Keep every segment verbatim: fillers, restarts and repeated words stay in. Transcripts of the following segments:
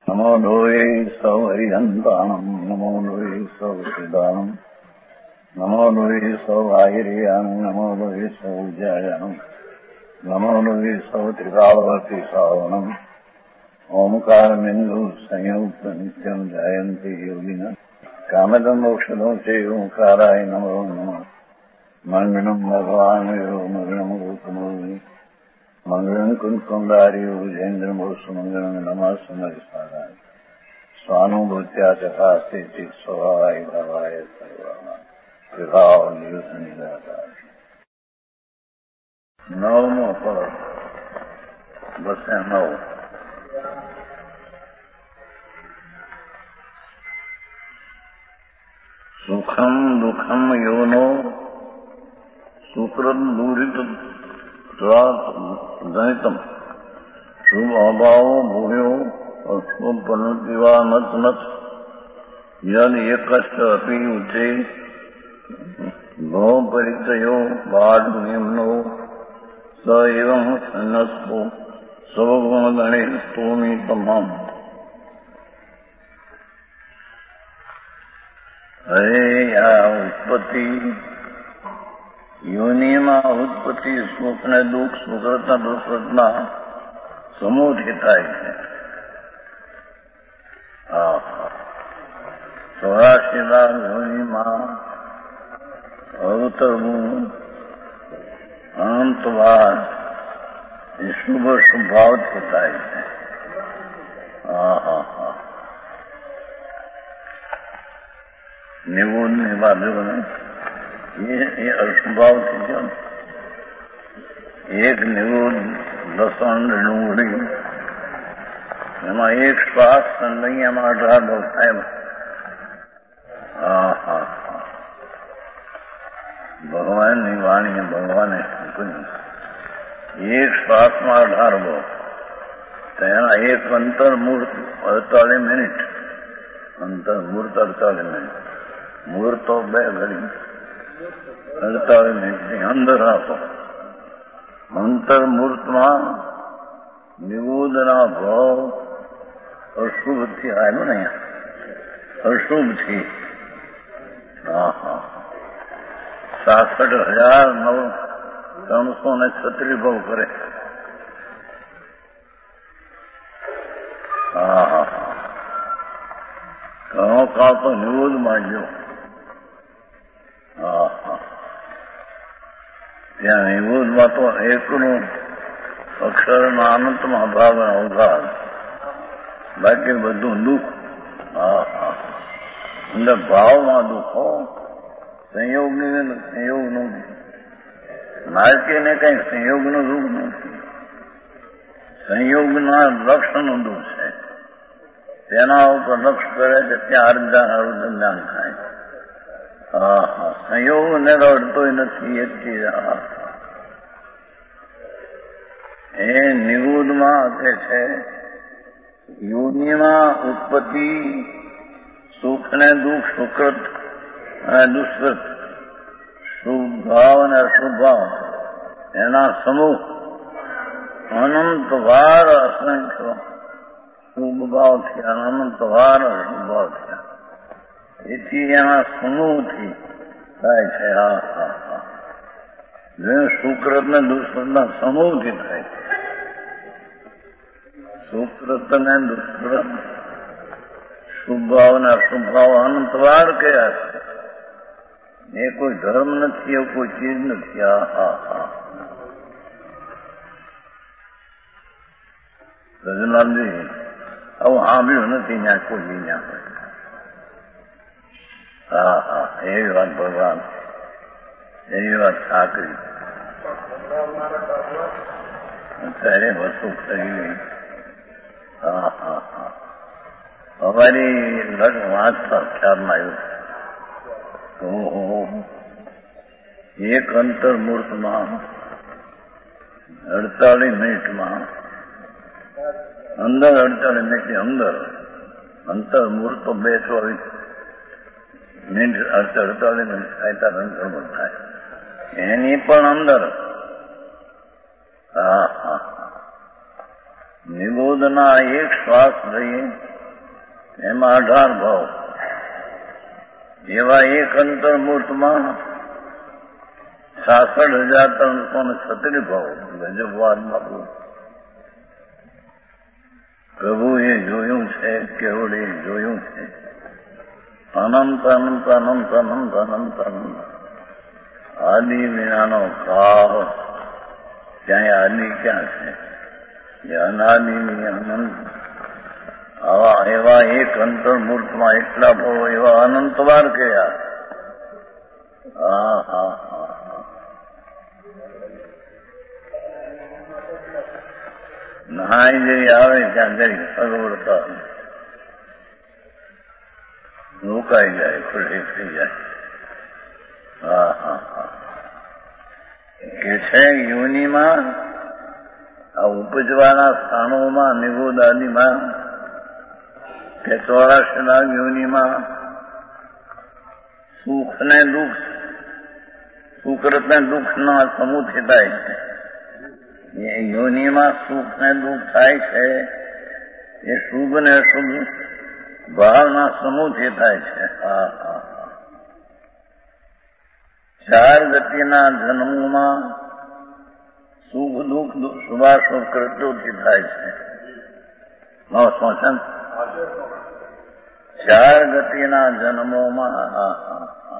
નમો લોહે સૌ હરિહંતાણમ નમો લોહે સૌ સિદાનમ નમો લોહે સૌ આયર્યાન નમો લોહે સૌ જયાનમ નમો લોહે સૌ ત્રિકાવતી સાવનમ ઓમકાર બિંદુ સંયુક્ત નિત્યમ જયંતી યોગિના કામદમ મોક્ષદો છે ઓંકારાય નમો નમઃ મંગળમ ભગવાન મંગળમ ગૌતમોની મંગળમ કુંકુંડાર્યો જૈન્દ્રમો સુમંગળમ નમઃ સમરિસારાય સ્વાનુભૂત્યા ચકાસ્તે ચિત સ્વભાવાય ભાવાય સર્વમાં વિભાવ નિયુત નિરાકાર. નવમો પદ બસે નવ. સુખમ દુઃખમ યોનો સુકૃત દૂરિત જનિતમ શુભ અભાવો ભૂયો અશુભ પનતિવા નત નત યદ એકસ્ત અપી ઉચે ભવ પરિચયો બાઢ નિમ્નો સ એવં સન્નસ્તો સવગુણ ગણે સ્તોમી તમામ. હરે આ ઉત્પત્તિ યોનિમાં ઉત્પત્તિ સુખ ને દુઃખ સુકૃતના દુષ્કૃતના સમૂહથી થાય છે. ચોરાશીના યોનિમાં અવતરવું અનંતવાદ એ શુભ સ્વભાવથી થાય છે. હા હા હા નિવોદ ની બાજુ એ અસ્વભાવથી છે. એક નિવોદ લસણ ડુંગળી એમાં એક શ્વાસ સંદૈયામાં અઢાર લોક થાય. હા હા હા ભગવાનની વાણી ભગવાને એક શ્વાસમાં અઢાર લોક તેના એક અંતર મૂર્ત અડતાલીસ મિનિટ અંતર મૂર્ત અડતાલીસ મિનિટ મૂર્ત તો બે ઘડી અડતાલીસ મિનિટની અંદર આપો. અંતર્મૂર્તમાં નિવોદના ભાવ અશુભથી આવ્યું ને અશુભથી હા હા સાસઠ હજાર નવ ત્રણસો ને છત્રીસ ભાવ કરે. હા હા હા ઘણો કાળ તો નિવોદ માંડ્યો. હા હા ત્યાં નિવોદમાં તો એકનું અક્ષરના અનંતમાં ભાવ અવઘાત બાકી બધું દુઃખ. હા હા એટલે ભાવમાં દુઃખો સંયોગની સંયોગનું નાયકીને કઈ સંયોગનું દુઃખ નથી. સંયોગના લક્ષણનું દુઃખ છે. તેના ઉપર લક્ષ કરે છે ત્યાં અર્ધા અર્ધજ્ઞાન થાય. હા હા સંયોગ ને રડતોય નથી એક ચીજ. એ નિગુદમાં કે છે યોનિમાં ઉત્પત્તિ સુખ ને દુઃખ સુકૃત અને દુષ્કૃત શુભ ભાવ અને અશુભ ભાવ એના સમૂહ અનંત વાર અસંખ્ય શુભ ભાવ થયા અનંત વાર અશુભ ભાવ થયા. એથી એના સમૂહથી થાય છે. હા હા હા સુકૃત ને દુષ્કૃતના સમૂહથી થાય છે. સુકૃત ને દુષ્કૃત શુભ ભાવ ને અશુભ ભાવ અનંતવાર કયા છે. એ કોઈ ધર્મ નથી એવું કોઈ ચીજ નથી. હા હા હા રજનાલજી આવું સાંભળ્યું નથી ત્યાં કોઈ ત્યાં હોય. હા હા એવી વાત ભગવાન એવી વાત સાકરી અત્યારે વસ્તુ કરી ગઈ. હા હા હા અમારી લગ્ન વાંચતા ખ્યાલમાં આવ્યું એક અંતર્મૂર્તમાં અડતાલીસ મિનિટમાં અંદર અડતાલીસ મિનિટની અંદર અંતર્મૂર્ત તો બે ચોવીસ મિનિટ અડતાલીસ મિનિટ થાય ત્યારે અંતર્મૂર્ત થાય. એની પણ અંદર હા હા નિબોધના એક શ્વાસ લઈએ એમાં અઢાર ભાવ. એવા એક અંતર્મૂર્તમાં છાસઠ હજાર ત્રણસો ને છત્રીસ ભાવ. ગજબ વાત બાપુ. પ્રભુએ જોયું છે, કેવડે જોયું છે. અનંત અનંત અનંત અનંત અનંત અનંત આદિ વિનાનો કાળ. ક્યાંય આદિ ક્યાં છે? એ અનાદિની અનંત. આવા એવા એક અંતર્મૂર્તમાં એટલા ભાવ, એવા અનંત વાર કયા. હા હા હા હા. નહાઈ જઈ આવે ત્યાં જઈ સગવડતા રોકાઈ જાય, ખુલ્લી થઈ જાય. હા હા હા. કે છે યોનિમાં, આ ઉપજવાના સ્થાનોમાં, નિગોદાદીમાં કે ચોરાશી યોનિમાં સુખ ને દુઃખ, સુકૃત ને દુઃખ ના સમૂહથી થાય છે. એ યોનિમાં સુખ ને દુઃખ થાય છે, એ શુભ ને અશુભ ભાવના સમૂહથી થાય છે. હા હા. ચાર ગતિના જન્મોમાં સુખ દુઃખ શુભાશુભ કૃત્યોથી થાય છે. શું ચાર ગતિના જન્મોમાં હા હા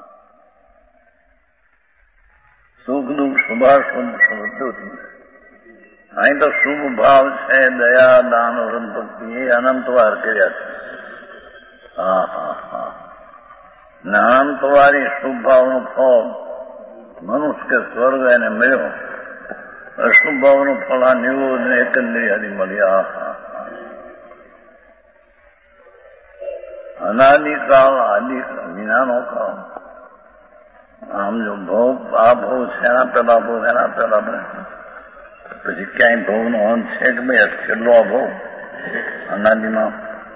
સુખ દુઃખ શુભાશુભ કૃત્યોથી. અહીં તો શુભ ભાવ છે, દયા દાન વ્રત ભક્તિ, એ અનંત વાર કર્યા છે. હા હા હા. ને અનંત વારી શુભ ભાવનું ફળ મનુષ્ય કે સ્વર્ગ એને મળ્યો. અશુભ ભાવનું ફળ આ નિરોધ ને એકંદરી મળ્યા. હા હા. અનાદિકાળ આદિ વિનાનો કાળ. આમ જો ભોગ આ ભોગ છે, એના પેલા ભોગ, એના પેલા ભોગ, પછી ક્યાંય ભોગ નો અંત છે કે ભાઈ છેલ્લો આ ભોગ અનાદિમાં.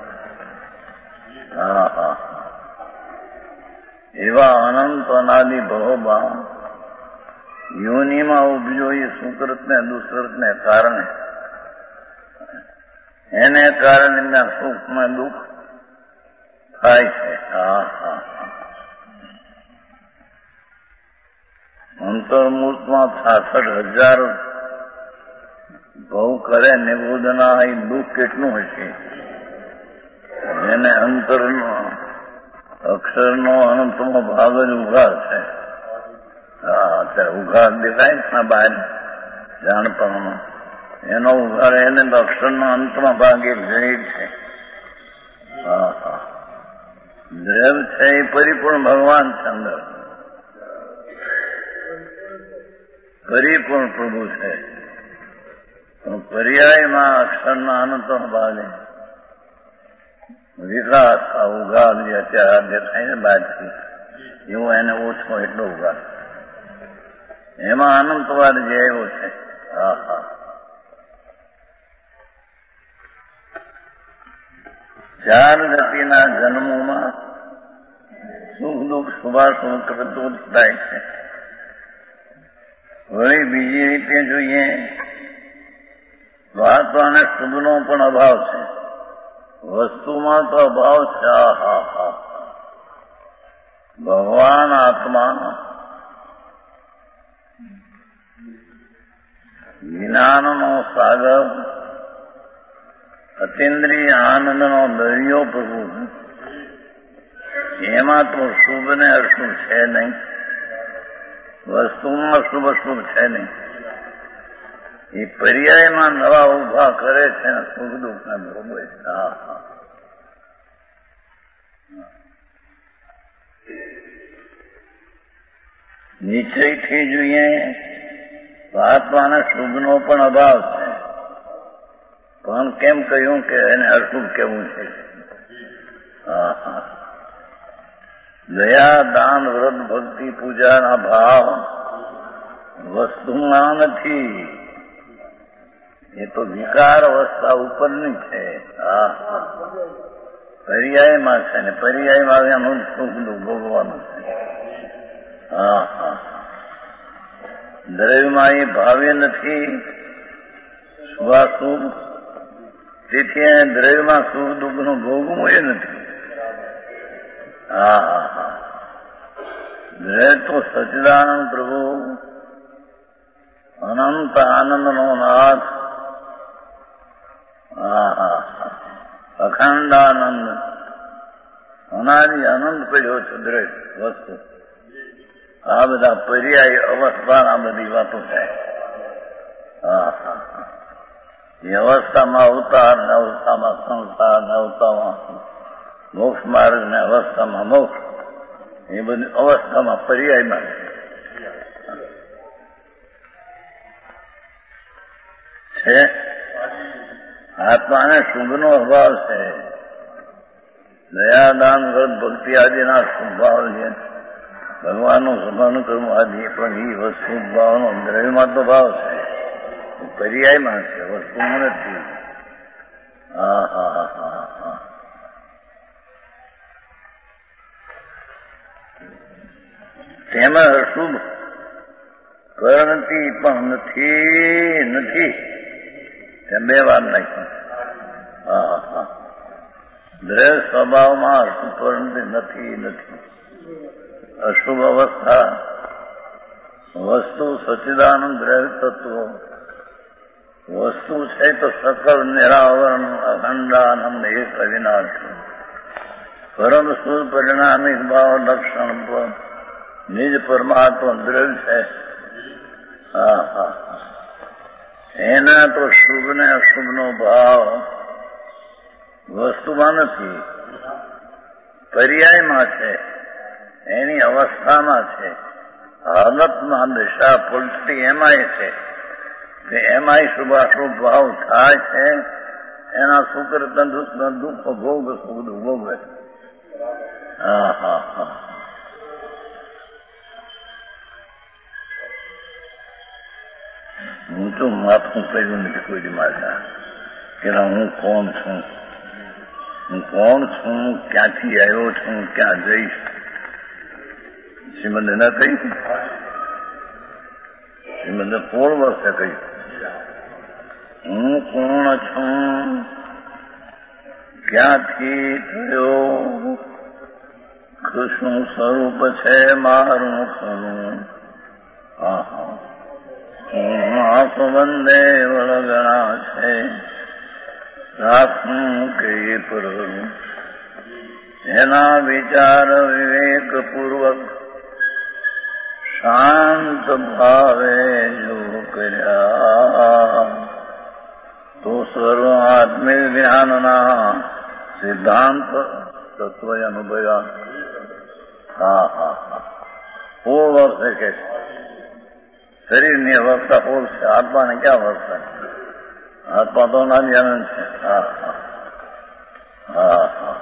હા હા. એવા અનંત અનાદિ ભવમાં યોનિમાં ઉપજો એ સુકૃત ને દુષ્કૃત ને કારણે, એને કારણે એમના સુખ ને દુઃખ થાય છે. હા હા. અંતર્મૂર્તમાં છાસઠ હજાર ભવ કરે નિબોધના. એ દુઃખ કેટલું હશે? જેને અંતરનો અક્ષરનો અનંતનો ભાગ જ ઉઘાડ છે. હા, અત્યારે ઉઘાડ દેખાય ને બહાર જાણપણનો, એનો ઉઘાડ એને અક્ષરનો અંતમાં ભાગ એક દ્રવ છે. હા હા. દ્રવ છે એ પરિપૂર્ણ ભગવાન છે, અંદર પરિપૂર્ણ પ્રભુ છે. પર્યાયમાં અક્ષરના અનંતનો ભાગ વિકાસ આ ઉઘાડ જે અત્યારે દેખાય ને બહારથી, એવો એને ઓછો એટલો ઉઘાડ. એમાં અનંતવાદ જે આવ્યો છે. હા હા. ચાર ગતિના જન્મોમાં સુખ દુઃખ શુભાશુભ કૃત્યો થાય છે. વળી બીજી રીતે જોઈએ તો આત્માને શુભનો પણ અભાવ છે. વસ્તુમાં તો અભાવ છે. હા હા હા. ભગવાન આત્મા જ્ઞાનનો સાગર, અતિન્દ્રિય આનંદનો દરિયો પ્રભુ, એમાં તો શુભ ને અશુભ છે નહીં. વસ્તુમાં શુભ અશુભ છે નહીં. એ પર્યાયમાં નવા ઉભા કરે છે ને સુખ દુઃખ ને ભોગવે છે. હા હા. નિશ્ચયથી જોઈએ તો આત્માના શુભનો પણ અભાવ છે. પણ કેમ કહ્યું કે એને અશુભ કેવું છે? હા હા. દયા દાન વ્રત ભક્તિ પૂજાના ભાવ વસ્તુમાં નથી, એ તો વિકાર અવસ્થા ઉપરની છે. હા હા. પર્યાયમાં છે ને પર્યાયમાં એનું સુખ દુઃખ ભોગવાનું છે. હા હા. દ્રવ્યમાં એ ભાવે નથી, શુભાશુભ તેથી દ્રવ્યમાં સુખ દુઃખનું ભોગવું એ નથી. હા હા હા દ્રવ્ય તો સચ્ચિદાનંદ પ્રભુ અનંત આનંદનો નાથ. હા હા હા અખંડાનંદ અનાદિ અનંત પડ્યો છે દ્રવ્ય વસ્તુ. આ બધા પર્યાય અવસ્થાના બધી વાતો થાય. હા હા હા એ અવસ્થામાં અવતાર ને અવસ્થામાં સંસાર ને અવસ્થામાં મોક્ષ માર્ગ ને અવસ્થામાં મોક્ષ એ બધી અવસ્થામાં પર્યાયમાં છે. આત્માને શુભનો અભાવ છે. દયાદાન વ્રત ભક્તિ આદિના સ્વભાવ છે. ભગવાનનું સ્મરણ કરવું આદિ પણ એ વસ્તુ ભાવનો દ્રવ્યમાં તો ભાવ છે, પર્યાયમાં છે, વસ્તુમાં નથી. હા હા હા હા તેમાં અશુભ પરિણતિ પણ નથી નથી તેમ બે વાર નાખી. હા હા દ્રવ્ય સ્વભાવમાં અશુભ પરિણતિ નથી નથી અશુભ અવસ્થા વસ્તુ સચ્ચિદાનંદ દ્રવ્ય તત્વ વસ્તુ છે તો સકલ નિરાવરણ અખંડાનંદ એક અવિનાશ પરમ શુદ્ધ પરિણામિક ભાવ લક્ષણ નિજ પરમાત્મા દ્રવ્ય છે. હા હા એના તો શુભ ને અશુભનો ભાવ વસ્તુમાં નથી, પર્યાયમાં છે, એની અવસ્થામાં છે. હાલતમાં દિશા પલટી એમાંય છે કે એમાંય શુભાશુભ ભાવ થાય છે. એના સુખ દુઃખ ભોગ સુખ ભોગવે. હા હા હા હું તો માથું પડ્યું નથી કોઈ મારા કે હું કોણ છું, હું કોણ છું, ક્યાંથી આવ્યો છું, ક્યાં જઈશ. શ્રીમંદ ના કહી શ્રીમંદ સોળ વર્ષે કહ્યું હું કોણ છું, ક્યાંથી થયો, કૃષ્ણ સ્વરૂપ છે મારું ખરું. હા હા હું સંબંધે વળગણા છે રાખું કે પરવું એના વિચાર વિવેક પૂર્વક શાંત ભાવે જો કર્યા તો સર્વ આત્મિક જ્ઞાનના સિદ્ધાંત તત્વ અનુભવ્યા. હા હા હા સોળ વર્ષે કે છે શરીરની અવસ્થા સોળ છે, આત્માને ક્યાં અવસ્થા? આત્મા તો નાની આનંદ છે. હા હા હા હા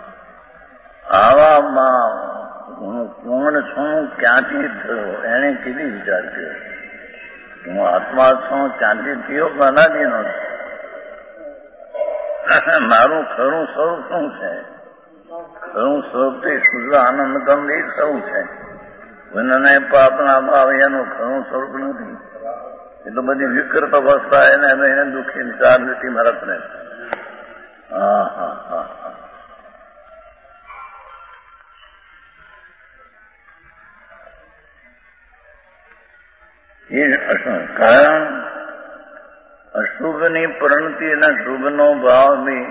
આવામાં હું કોણ છું, ક્યાંથી થયો, એને કીધી વિચાર કર્યો. હું આત્મા છું, ક્યાંથી થયો, અનાદિનો મારું ખરું સ્વરૂપ શું છે? ખરું સ્વરૂપ તે શુદ્ધ આનંદ ગંભીર થવું છે. પુણ્યને પાપના ભાવ એનું ખરું સ્વરૂપ નથી. એ તો બધી વિકૃત અવસ્થા એને એને દુઃખી વિચાર નથી મરતને. હા હા હા હા એ કારણ અશુભની પરિણતિ અને શુભનો ભાવ બી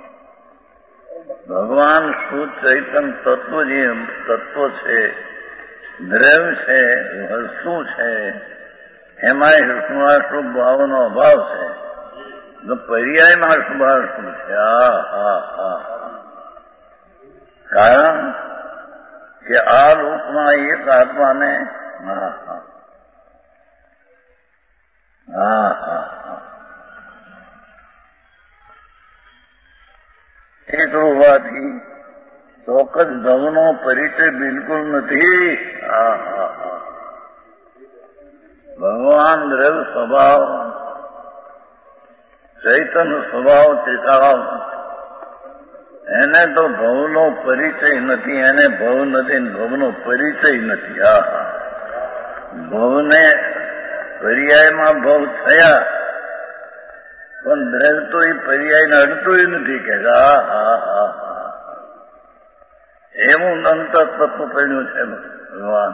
ભગવાન શુદ્ધ ચૈતન્ય તત્વ જે તત્વ છે, દ્રવ્ય છે, વસ્તુ છે, એમાં શુભાશુભ ભાવનો અભાવ છે. પર્યાયમાં શુભાશુભ છે. હા હા હા કારણ કે આ રૂપમાં એક આત્માને હા હા હા હા હા એક હોવાથી ચોક્કસ ભવનો પરિચય બિલકુલ નથી. હા હા હા ભગવાન દ્રવ્ય સ્વભાવ ચૈતન્ય સ્વભાવ ત્રિકાળ એને તો ભવનો પરિચય નથી, એને ભવ નથી, ભવનો પરિચય નથી. હા હા ભવને પર્યાયમાં ભવ થયા પણ દ્રવ્ય તો એ પર્યાયને અડતું નથી કે હા હા હા હા એવું અંતતત્વ પડ્યું છે ભગવાન.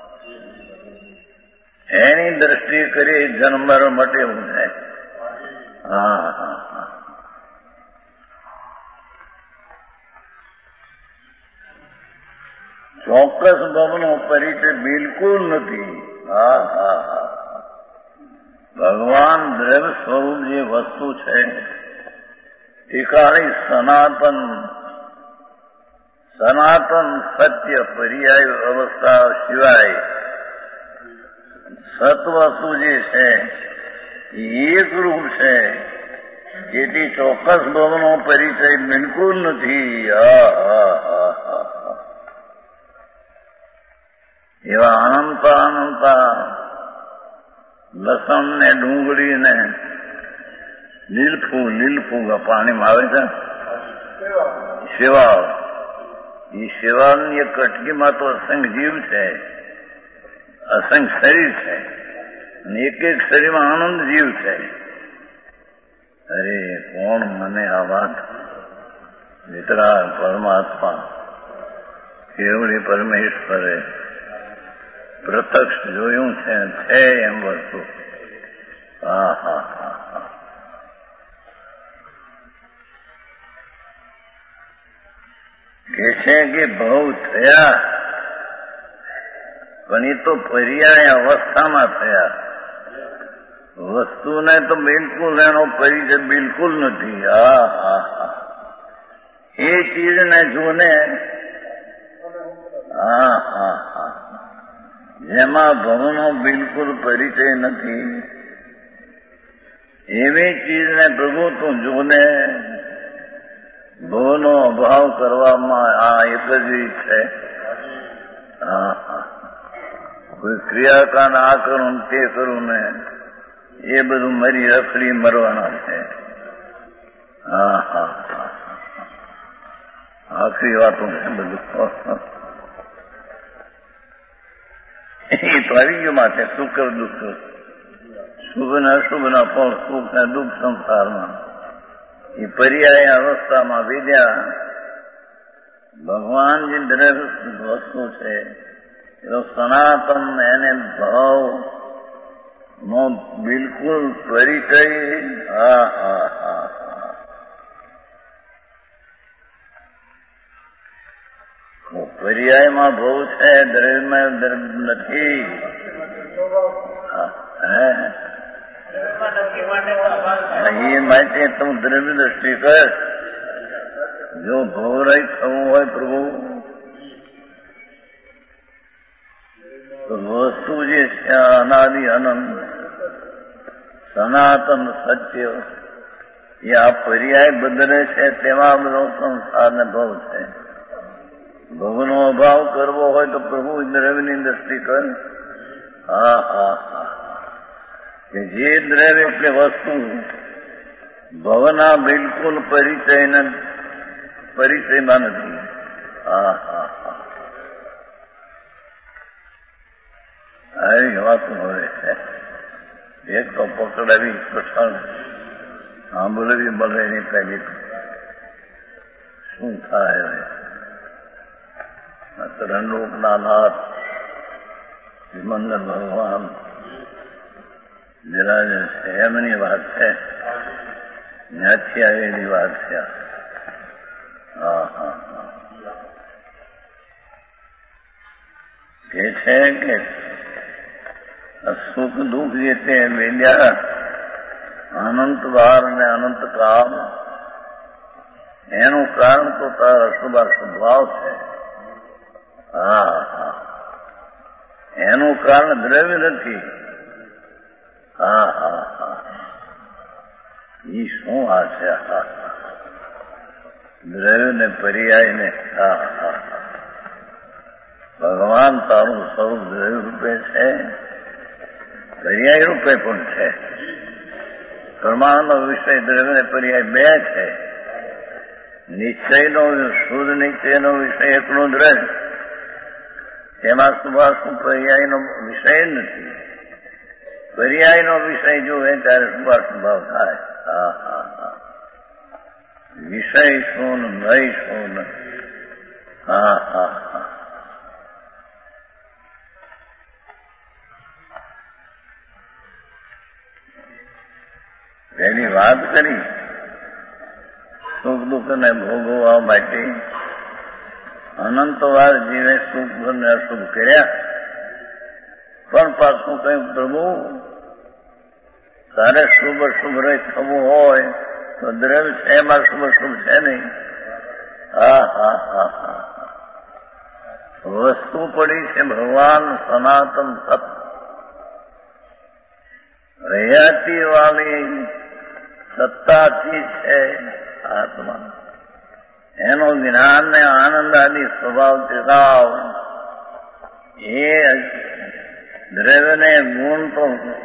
એની દ્રષ્ટિએ કરી જન્મ મરણ માટે એવું છે. હા હા હા ચોક્કસ ભાવનો પરિચય બિલકુલ નથી. હા હા હા ભગવાન દ્રવ્ય સ્વરૂપ જે વસ્તુ છે એ કાળી સનાતન સનાતન સત્ય પર્યાય અવસ્થા સિવાય સત્વસ્તુ જે છે એ એક રૂપ છે. જેથી ચોક્કસ ભાવનો પરિચય બિલકુલ નથી. હા હા હા હા એવા અનંત અનંત લસણ ને ડુંગળી ને લીલફૂ લીલફૂ પાણીમાં આવે છે શેવાળ. એ શેવાળની એક કટકીમાં તો અસંખ્ય જીવ છે, અસંખ્ય શરીર છે અને એક એક શરીરમાં આનંદ જીવ છે. અરે કોણ મને આ વાત વિતરાગ પરમાત્મા કેવળી પરમેશ્વરે પ્રત્યક્ષ જોયું છે છે એમ વસ્તુ. હા હા હા હા કે છે કે ભવ થયા પણ એ તો પર્યાય અવસ્થામાં થયા. વસ્તુને તો બિલકુલ એનો પરિચય બિલકુલ નથી. હા હા હા એ ચીજને જોને. હા હા હા જેમાં ભવનો બિલકુલ પરિચય નથી એવી ચીજને પ્રભુ તું જોને. ભવનો અભાવ કરવામાં આ એક જ રીત છે. હા હા કોઈ ક્રિયાકાંડ આ કરું તે કરું ને એ બધું મરી રખડી મરવાના છે. હા હા હા આખરી વાતો છે બધું. એ તો આવી ગયું માટે સુખ દુઃખ, શુભ ને અશુભ ના ફળ, સુખ ને દુઃખ સંસારમાં એ પર્યાય અવસ્થામાં વિદ્યા ભગવાન જે દ્રવ્ય વસ્તુ છે એનો સનાતન એને ભાવ નો બિલકુલ પરિચય. હા હા હા પર્યાયમાં ભવ છે, દ્રવ્યમાં દ્રવ્ય નથી. એ માટે તું દ્રવ્ય દ્રષ્ટિ કર. જો ભવરહિત થવું હોય પ્રભુ તો વસ્તુ જે છે અનાદિ અનંત સનાતન સત્ય એ આ પર્યાય બદલે છે તેમાં બધો સંસાર ને ભવ છે. ભવનો અભાવ કરવો હોય તો પ્રભુ દ્રવ્યની દ્રષ્ટિ કર. હા હા હા કે જે દ્રવ્ય એટલે વસ્તુ ભવના બિલકુલ પરિચય પરિચયમાં નથી. હા હા હા આવી વાતો હવે છે. એક તો પકડાવી કઠણ સાંભળવી મળે એની પહેલી શું થાય હવે. રણરૂપના નાથ વિમંદર ભગવાન બિરાજે છે એમની વાત છે. ત્યાંથી આવેલી વાત છે. હા હા હા કે છે કે સુખ દુઃખ જે તે વેદ્યા અનંત વાર ને અનંત કાળ એનું કારણ તો તારા શુભાશુભ ભાવ છે. હા હા એનું કારણ દ્રવ્ય નથી. હા હા હા ઈ શું આ છે. હા દ્રવ્ય ને પર્યાય ને. હા હા ભગવાન તારું સ્વરૂપ દ્રવ્ય રૂપે છે, પર્યાય રૂપે પણ છે. પ્રમાણનો વિષય દ્રવ્ય ને પર્યાય બે છે. નિશ્ચયનો શુદ્ધ નિશ્ચયનો વિષય એકલો દ્રવ્ય, એમાં શુભાશુભ પર્યાયનો વિષય નથી. પર્યાયનો વિષય જોવે ત્યારે શુભાશુભાવ થાય. હા હા હા વિષય શું નય શું. હા હા હા એની વાત કરી સુખ દુઃખ ને ભોગવવા માટે અનંતવાર જીવે સુખ ને અશુભ કર્યા, પણ પાછું કઈ પ્રભુ તારે શુભ અશુભ રહી થવું હોય તો દ્રવ્ય છે એમાં શુભ અશુભ છે નહીં. હા હા હા હા વસ્તુ પડી છે ભગવાન સનાતન સત હયાતી વાળી સત્તાથી છે આત્મા. એનો જ્ઞાન ને આનંદ આદિ સ્વભાવ તિકાવ એ દ્રવ્યને ગુણ તો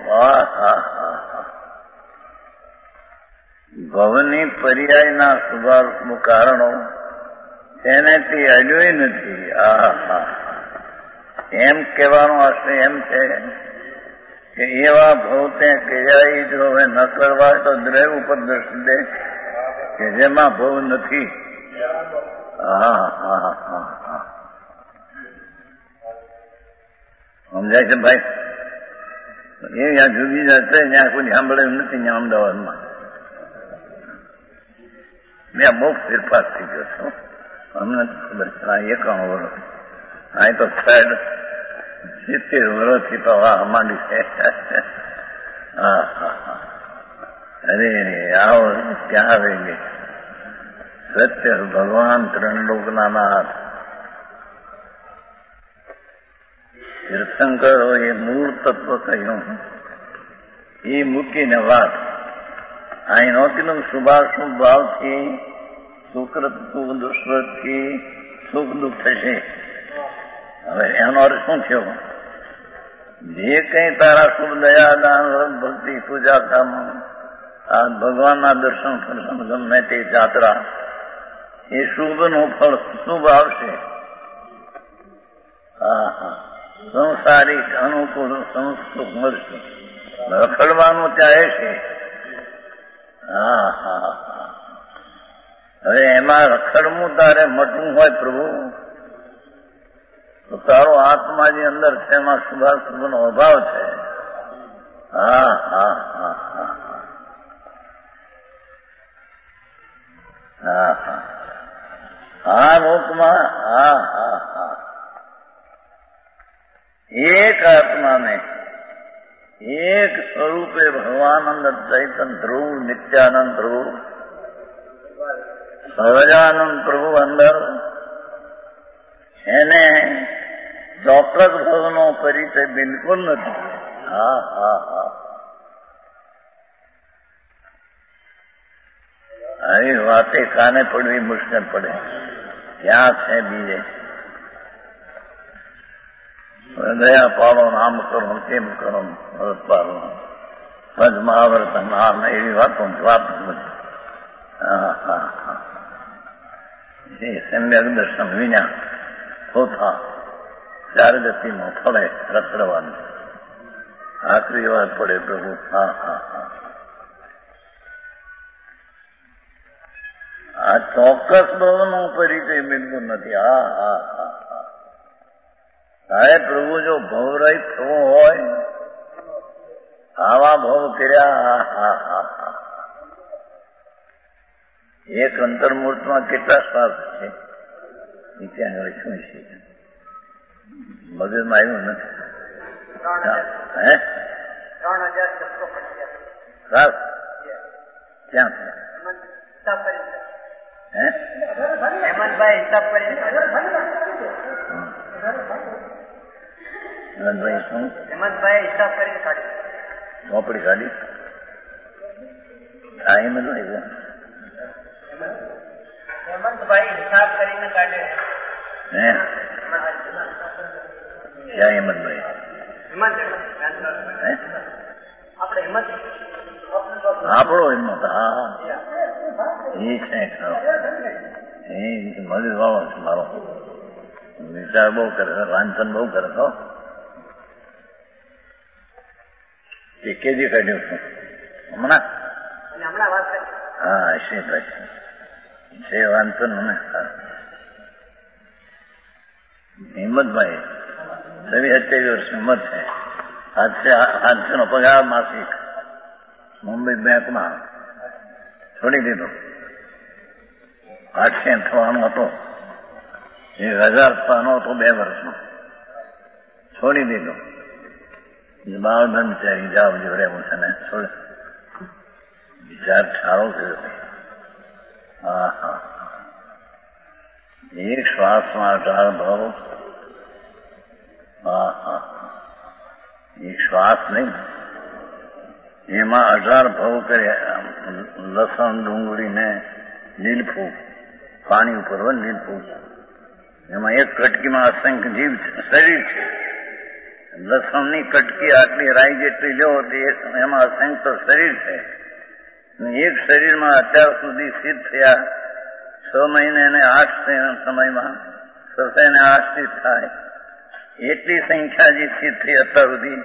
ભવની પર્યાયના સ્વભાવ કારણો તેને તે અડ્યોય નથી. આ હા એમ કહેવાનો આશય એમ છે કે એવા ભવ તે ક્રિયા જો હવે ન કરવા તો દ્રવ્ય ઉપર દ્રષ્ટિ દે કે જેમાં ભવ નથી. હા હા હા હા સમજાય છે ભાઈ? એ ત્યાં જુદી જશે ત્યાં કોઈ સાંભળેલું નથી ત્યાં અમદાવાદમાં. મેં બહુ ફેરફાર થઈ ગયો છું. અમને ખબર એકાણું વર્ષ આ તો સાહેબ સિત્તેર વર્ષથી તો વાહ માંડી છે. હા હા હા અરે આવો ક્યાં આવી ગઈ સત્ય ભગવાન ત્રણ લોકના નાથ તીર્થંકરો એ મૂળ તત્વ કહ્યું એ મૂકીને વાત અહીં નહોતી શુભાશુભ ભાવથી સુકૃત સુખ દુષ્કૃતથી સુખ દુઃખ થશે. હવે એનો અર્થ શું થયો? જે કઈ તારા શુભ દયા દાન ભક્તિ પૂજા કામ આ ભગવાનના દર્શન ફર્શન ગમે તે જાત્રા એ શુભનું ફળ શુભ આવશે. હા હા સંસારિક અનુકૂળ સંસ્કૃત મળશે. રખડવાનું ત્યાં છે. હા હા હા હવે એમાં રખડવું તારે મટવું હોય પ્રભુ તો તારો આત્મા જે અંદર છે એમાં શુભાશુભનો અભાવ છે. હા હા હા હા હા હા આ લોકમાં હા હા હા એક આત્માને એક સ્વરૂપે ભગવાન અંદર ચૈતન ધ્રુવ નિત્યાનંદ ધ્રુવ સહજાનંદ પ્રભુ અંદર એને ચોક્કસ ભવનો પરિચય બિલકુલ નથી. હા હા હા આવી વાતે કાને પડવી મુશ્કેલ પડે. ક્યાં છે બીજે દયા પાડો નામ કરો કેમ કરો ભરત પાડો પદ મહાવ્રત નામ એવી વાતો વાત બધી. હા હા હા એ સમ્યક દર્શન વિના હોતા ચાર ગતિમાં ફળે રખડવાનું આખરી વાત પડે પ્રભુ. હા હા હા આ ચોક્કસ ભાવનો પરિચય બિલકુલ નથી. હા હા હા હા સાહેબ પ્રભુ જો ભવરહિત થવું હોય આવા ભવ કર્યા. હા હા હા હા એક અંતર્મૂર્તમાં કેટલા શ્વાસ છે એ ક્યાં આગળ શું છે મગજમાં આવ્યું નથી. હે ત્રણ હજાર છસો શ્વાસ ક્યાં છે? હે હેમંતભાઈ હિસાબ કરી હેમંતભાઈ શું હેમંતભાઈ હિસાબ કરીને કાઢી ચોપડી કાઢી આ હેમંતભાઈ હેમંતભાઈ હિસાબ કરીને કાઢે. હે ક્યાં હેમંતભાઈ? હેમંત આપણે હેમંત આપણો હિંમત. હા એ છે એ મગજ વાળો છે મારો. વિચાર બહુ કરે છે, વાંચન બહુ કરે છો. એ કેદી કાઢ્યું છું હમણાં હમણાં વાત કરી હા હશે પછી છે વાંધો ને હિંમતભાઈ છવ્વીસ સત્યાવીસ વર્ષ હિંમત છે હાથસે હાથસે નો પગાર માસિક મુંબઈ બેંકમાં છોડી દીધો આઠસે થવાનો હતો એક હજાર થવાનો હતો બે વર્ષમાં છોડી દીધો બાળ બ્રહ્મચારી જાવ જો રહેવું છે ને છોડ વિચાર ઠારો કર્યો હા હા એક શ્વાસમાં અઢાર ભાવ હા હા એક શ્વાસ નહીં એમાં અઢાર ભાવ કર્યા લસણ ડુંગળીને લીલફૂ પાણી ઉપર હોય લીલફૂ એમાં એક કટકીમાં અસંખ્ય જીવ છે શરીર છે લસણની કટકી આટલી રાઈ જેટલી લો એમાં અસંખ્ય શરીર છે એક શરીરમાં અત્યાર સુધી સિદ્ધ થયા છ મહિને ને આઠ સમયમાં છ ને આઠ સિદ્ધ થાય એટલી સંખ્યા જે સિદ્ધ થઈ અત્યાર સુધી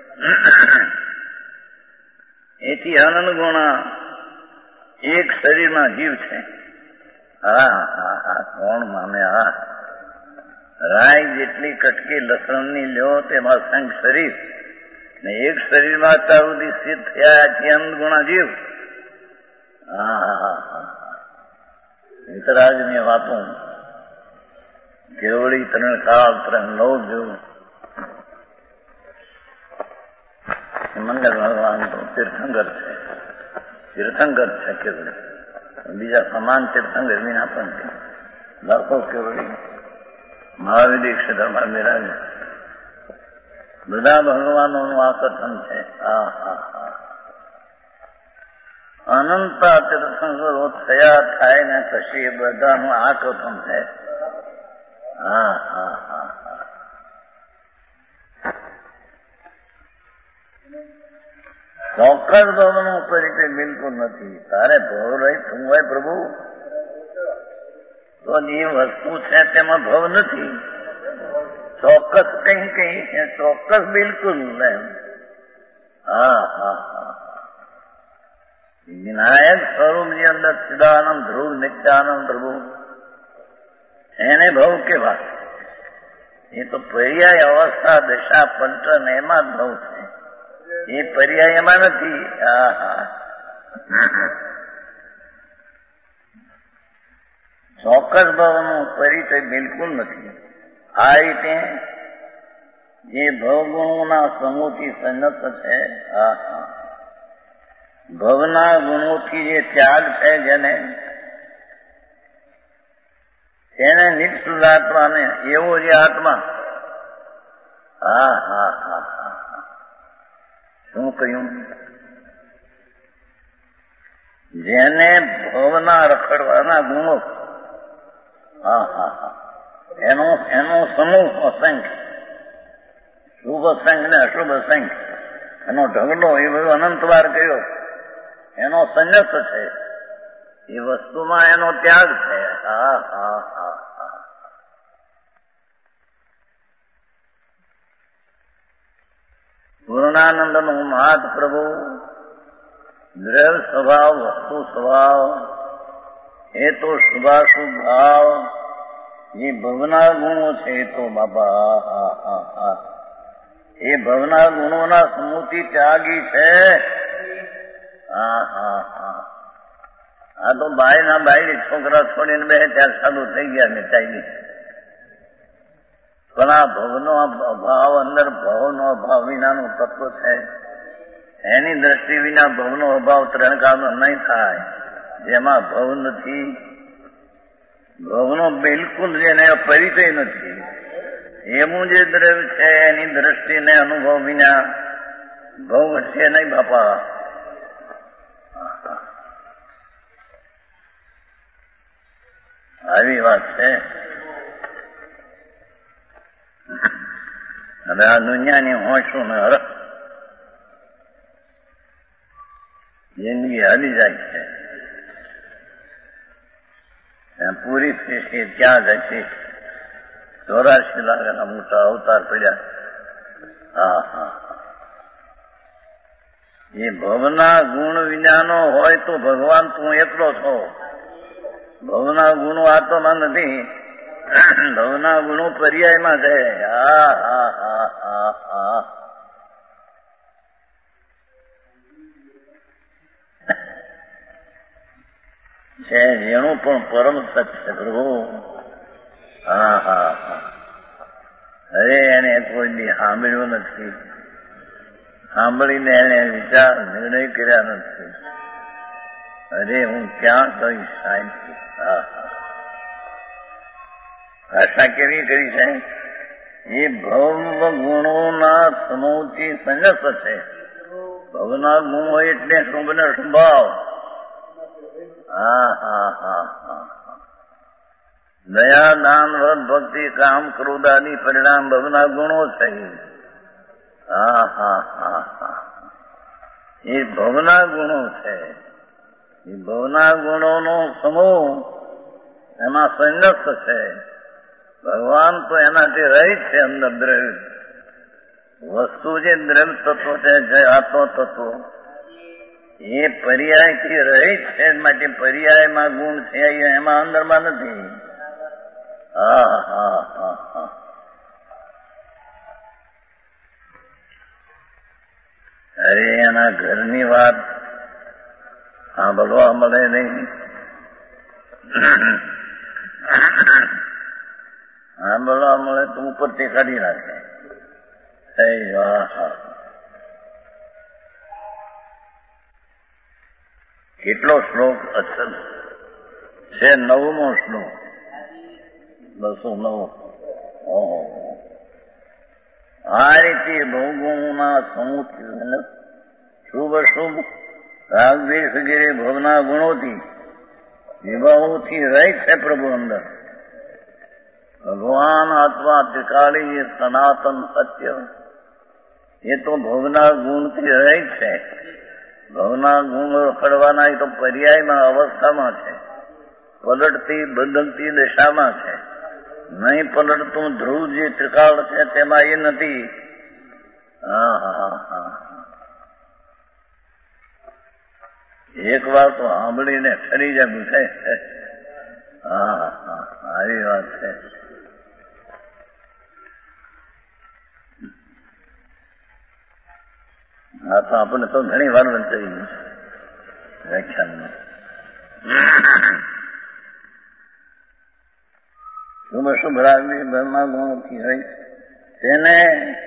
એથી અનંત ગુણા એક શરીરમાં જીવ છે હા હા હા કોણ માને હા રાય જેટલી કટકી લસણની લ્યો તેમાં અસંખ્ય શરીર ને એક શરીરમાં અત્યાર સુધી સિદ્ધ થયા એથી અનંત ગુણા જીવ હા હા હા વિતરાજની વાતો કેવળી ત્રણ કાળ ત્રણ લોક જેવું મંગળ ભગવાન તો તીર્થંકર છે તીર્થંકર છે કેવળી બીજા સમાન તીર્થંકર વિના પણ લાખો કેવળી મહાવિધિ ક્ષેત્રમાં બિરાજ બધા ભગવાનોનું આ કથન છે હા હા હા અનંતા તીર્થંકરો થયા થાય ને પછી એ બધાનું આ કથન છે હા હા હા હા ચોક્કસ ભાવનો પરિચય બિલકુલ નથી તારે ભાવ રહી તું હોય પ્રભુ તો જે વસ્તુ છે તેમાં ભાવ નથી ચોક્કસ કઈ કઈ છે ચોક્કસ બિલકુલ એમ હા હા હા વિનાયક સ્વરૂપ ની અંદર ચિદાનંદ ધ્રુવ નિત્યાનંદ પ્રભુ એને ભાવ કેવા એ તો પર્યાય અવસ્થા દશા પંચન એમાં જ ભાવ છે એ પર્યાય એમાં નથી હા હા ચોક્કસ ભાવનો પરિચય બિલકુલ નથી આ રીતે જે ભવગુણોના સમૂહથી સંગત છે હા હા ભવના ગુણોથી જે ત્યાગ છે જેને તેને નિષ્ઠ આત્માને એવો જે આત્મા હા હા હા હા શું કહ્યું જેને ભવના રખડવાના ગુણો હા હા હા એનો એનો સમૂહ અસંખ્ય શુભ અસંખ્ય ને અશુભ અસંખ્ય એનો ઢગલો એ બધો અનંતવાર ગયો એનો સંન્યાસ છે એ વસ્તુમાં એનો ત્યાગ છે હા હા હા હા પૂર્ણાનંદ નો મહાત પ્રભુ દ્રવ્ય સ્વભાવ વસ્તુ સ્વભાવ એ તો શુભાશુભ ભાવ એ ભવના ગુણો છે એ તો બાબા હા હા હા એ ભવના ગુણોના સમૂહથી ત્યાગી છે હા હા હા આ તો બાય ના બાયડી છોકરા છોડીને બે ત્યારે સાદું થઈ ગયા ને ચાલી પણ આ ભવનો અભાવ અંદર ભવનો અભાવ વિનાનું તત્વ છે એની દ્રષ્ટિ વિના ભવનો અભાવ ત્રણ કાળનો નહીં થાય જેમાં ભવ નથી ભવનો બિલકુલ જેને પરિચય નથી એવું જે દ્રવ્ય છે એની દ્રષ્ટિને અનુભવ વિના ભવ છે નહીં બાપા આવી વાત છે હવે આ દુનિયાની હોશું ને હરખ જિંદગી હાલી જાય છે ત્યાં પૂરી થઈ ત્યાં જશે ચોરાશી લાખના મોટા અવતાર પડ્યા હા હા એ ભવના ગુણ વિનાનો હોય તો ભગવાન તું એકલો છો. ભવના ગુણો આત્મા નથી, ભવના ગુણો પર્યાયમાં છે. હા હા હા હા હા છે એનું પણ પરમ સત છે પ્રભુ. હા હા હા અરે એને કોઈ દી સાંભળ્યું નથી, સાંભળીને એને વિચાર નિર્ણય કર્યા નથી. અરે હું ક્યાં કહીશ સાહેબ. હા હા ભાષા કેવી કરી છે? એ ભવ ગુણોના સમૂહથી સંગત છે. ભવના ગુણો એટલે શુભને સ્વભાવ. હા હા હા હા દયા દાન વ્રત ભક્તિ કામ ક્રોધ આદિ પરિણામ ભવના ગુણો છે. હા હા હા હા એ ભવના ગુણો છે. એ ભવના ગુણોનો સમૂહ એમાં સંગત છે. ભગવાન તો એનાથી રહિત છે. અંદર દ્રવ્ય વસ્તુ જે દ્રવ્ય તત્વ છે, જે આત્મ તત્વ એ પર્યાયથી રહિત છે. માટે પર્યાયમાં ગુણ છે એમાં અંદરમાં નથી. હા હા હા હા અરે એના ઘરની વાત સાંભળવા મળે નહીં. સાંભળવા મળે તો ઉપરથી કાઢી નાખે. કેટલો શ્લોક અસલ છે? નવમો શ્લોક, બસો નવ. આ રીતે ભવગુણોના સમૂહ શુભ અશુભ રાગ દ્વેષ વગેરે ભવના ગુણોથી વિભાવોથી રહિત છે પ્રભુ અંદર. ભગવાન આત્મા ત્રિકાળી એ સનાતન સત્ય એ તો ભવના ગુણથી રહિત છે. ભવના ગુણ રખડવાના એ તો પર્યાયમાં અવસ્થામાં છે, પલટતી બદલતી દશામાં છે. નહીં પલટતું ધ્રુવ જે ત્રિકાળ છે તેમાં એ નથી. હા હા હા એક વાર તો સાંભળીને ઠરી જવું છે. હા હા આવી વાત છે. હા તો આપણને તો ઘણી વાર વંચાઈ ગયું વ્યાખ્યાનમાં. શુભ શુભ રાગની બ્રહ્મા ગુણોથી હોય તેને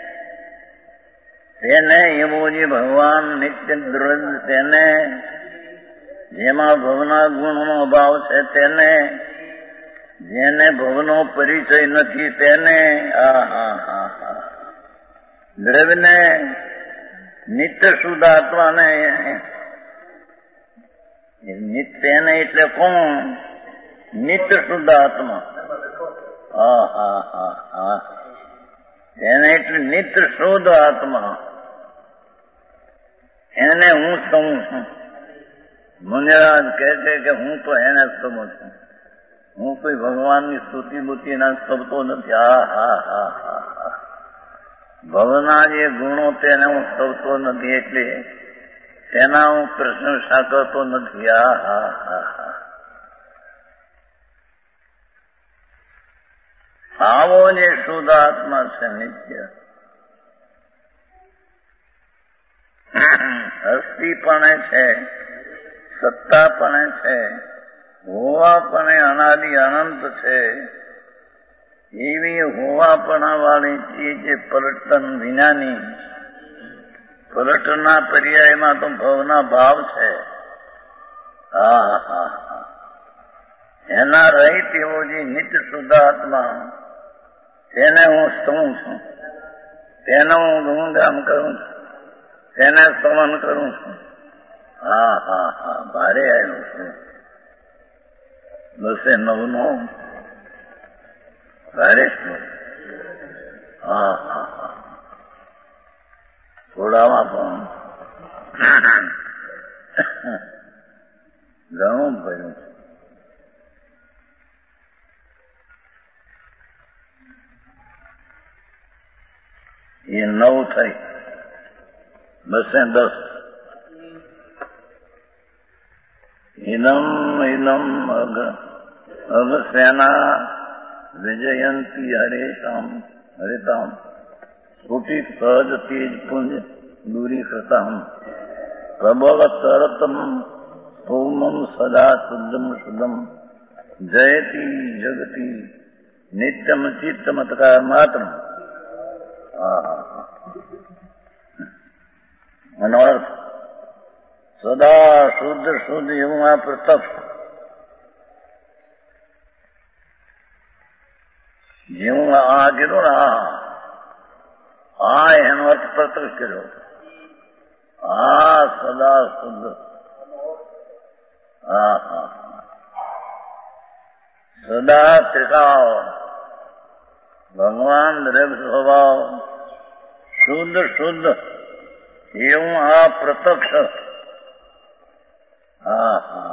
તેને એવો જે ભગવાન નિત્ય દ્રવ્ય તેને જેમાં ભવના ગુણનો અભાવ છે તેને, જેને ભવનો પરિચય નથી તેને, આ હા હા હા દ્રવ્યને નિત્ય શુદ્ધ આત્માને તેને એટલે કોણ? નિત્ય શુદ્ધ આત્મા. હા હા હા હા એને એટલે નિત્ય શુદ્ધ આત્મા. એને હું સમું છું. મુનિરાજ કહે છે કે હું તો એને જ સમું છું. હું કોઈ ભગવાનની સ્તુતિ બુતિ ના સ્તવતો નથી. હા હા હા હા હા ભવના જે ગુણો તેને હું સ્તવતો નથી, એટલે તેના હું પ્રશંસા કરતો નથી. હા હા હા હા આવો જે શુદ્ધ આત્મા છે નિત્ય, હસ્તીપણે છે, સત્તાપણે છે, હોવાપણે અનાદિ અનંત છે. એવી હોવાપણા વાળી ચીજ જે પલટન વિનાની, પલટના પર્યાયમાં તો ભવના ભાવ છે. હા હા હા એના રહિત એવો જે નિત્ય શુદ્ધ આત્મા તેને હું સ્તવું છું, તેને હું ગુણગાન કરું છું, તેને સ્તવન કરું છું. હા હા હા ભારે આવ્યું છે. બસે નવનો ભારે શ્લોક. હા હા હા થોડામાં પણ ઘણું ભર્યું છે. એ નવ થઈ, બસે દસ. ઇદમ ઇદમ અગ અગસેના વિજયંતી હરેતામ હરિતામ સ્ફુટિત સહજ તેજ પુંજ દૂરીકૃતામ પ્રબળ તરતમ સૌમમ સદા શુદ્ધમ શુદ્ધમ જયતી જગતી નિત્યમ ચિત્તમતકાર માત્ર. આનો અર્થ સદા શુદ્ધ શુદ્ધ એવું આ પ્રતપ જેવું આ કીધું ને આ આ એનો અર્થ પ્રતપ કર્યો. આ સદા શુદ્ધ હા હા સદા ત્રિકાળ ભગવાન દ્રવ્ય સ્વભાવ શુદ્ધ શુદ્ધ એવું આ પ્રત્યક્ષ. હા હા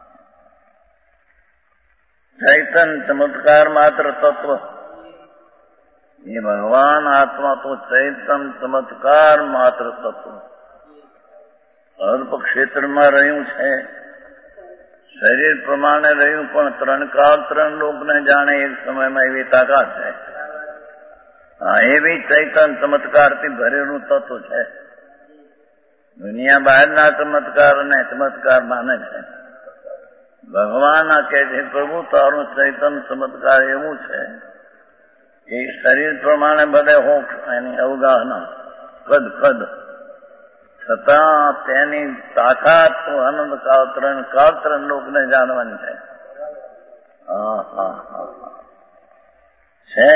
ચૈતન ચમત્કાર માત્ર તત્વ એ ભગવાન આત્મા તો ચૈતન ચમત્કાર માત્ર તત્વ અલ્પ ક્ષેત્રમાં રહ્યું છે, શરીર પ્રમાણે રહ્યું, પણ ત્રણ કાળ ત્રણ લોકને જાણે એક સમયમાં એવી તાકાત છે. હા એવી ચૈતન ચમત્કારથી ભરેલું તત્વ છે. દુનિયા બહારના ચમત્કાર અને ચમત્કાર માને છે. ભગવાન આ કહે છે પ્રભુ તારું ચૈતન ચમત્કાર એવું છે કે શરીર પ્રમાણે બધે હોક એની અવગાહના કદ કદ છતાં તેની તાકાત તો આનંદ કાળ ત્રણ કાળ ત્રણ લોકને જાણવાની છે. હા હા હા છે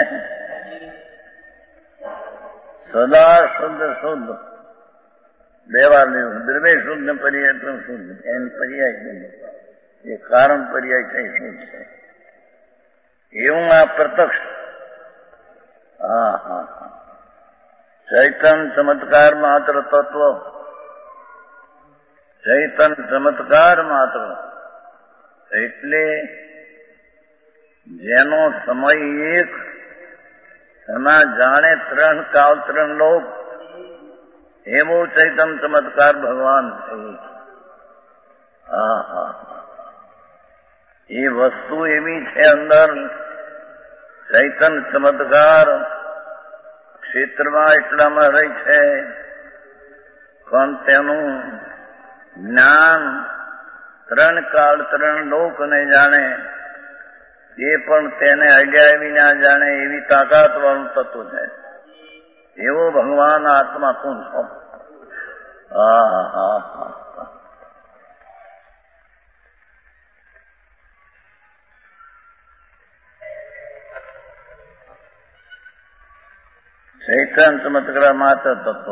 સદા શુદ્ધ શુદ્ધ બે વાર લેવું. દ્રવ્ય શુદ્ધ ને પર્યાય પણ શુદ્ધ એની પર્યાય શુદ્ધ એ કારણ પર્યાય છે શુદ્ધ છે એવું આ પ્રત્યક્ષ. હા હા હા ચૈતન ચમત્કાર માત્ર તત્વ ચૈતન ચમત્કાર માત્ર એટલે જેનો સમય એક એમાં જાણે ત્રણ કાળ ત્રણ લોક એવો ચૈતન ચમત્કાર ભગવાન છે. હા હા એ વસ્તુ એવી છે અંદર ચૈતન ચમત્કાર ક્ષેત્રમાં એટલામાં રહી છે, પણ તેનું જ્ઞાન ત્રણ કાળ ત્રણ લોકને જાણે એ પણ તેને અગ્યા વિના જાણે એવી તાકાત વાળું તત્વ છે. એવો ભગવાન આત્મા તું છો. હા હા હા ચૈતન ચમત્કાર માત્ર તત્વ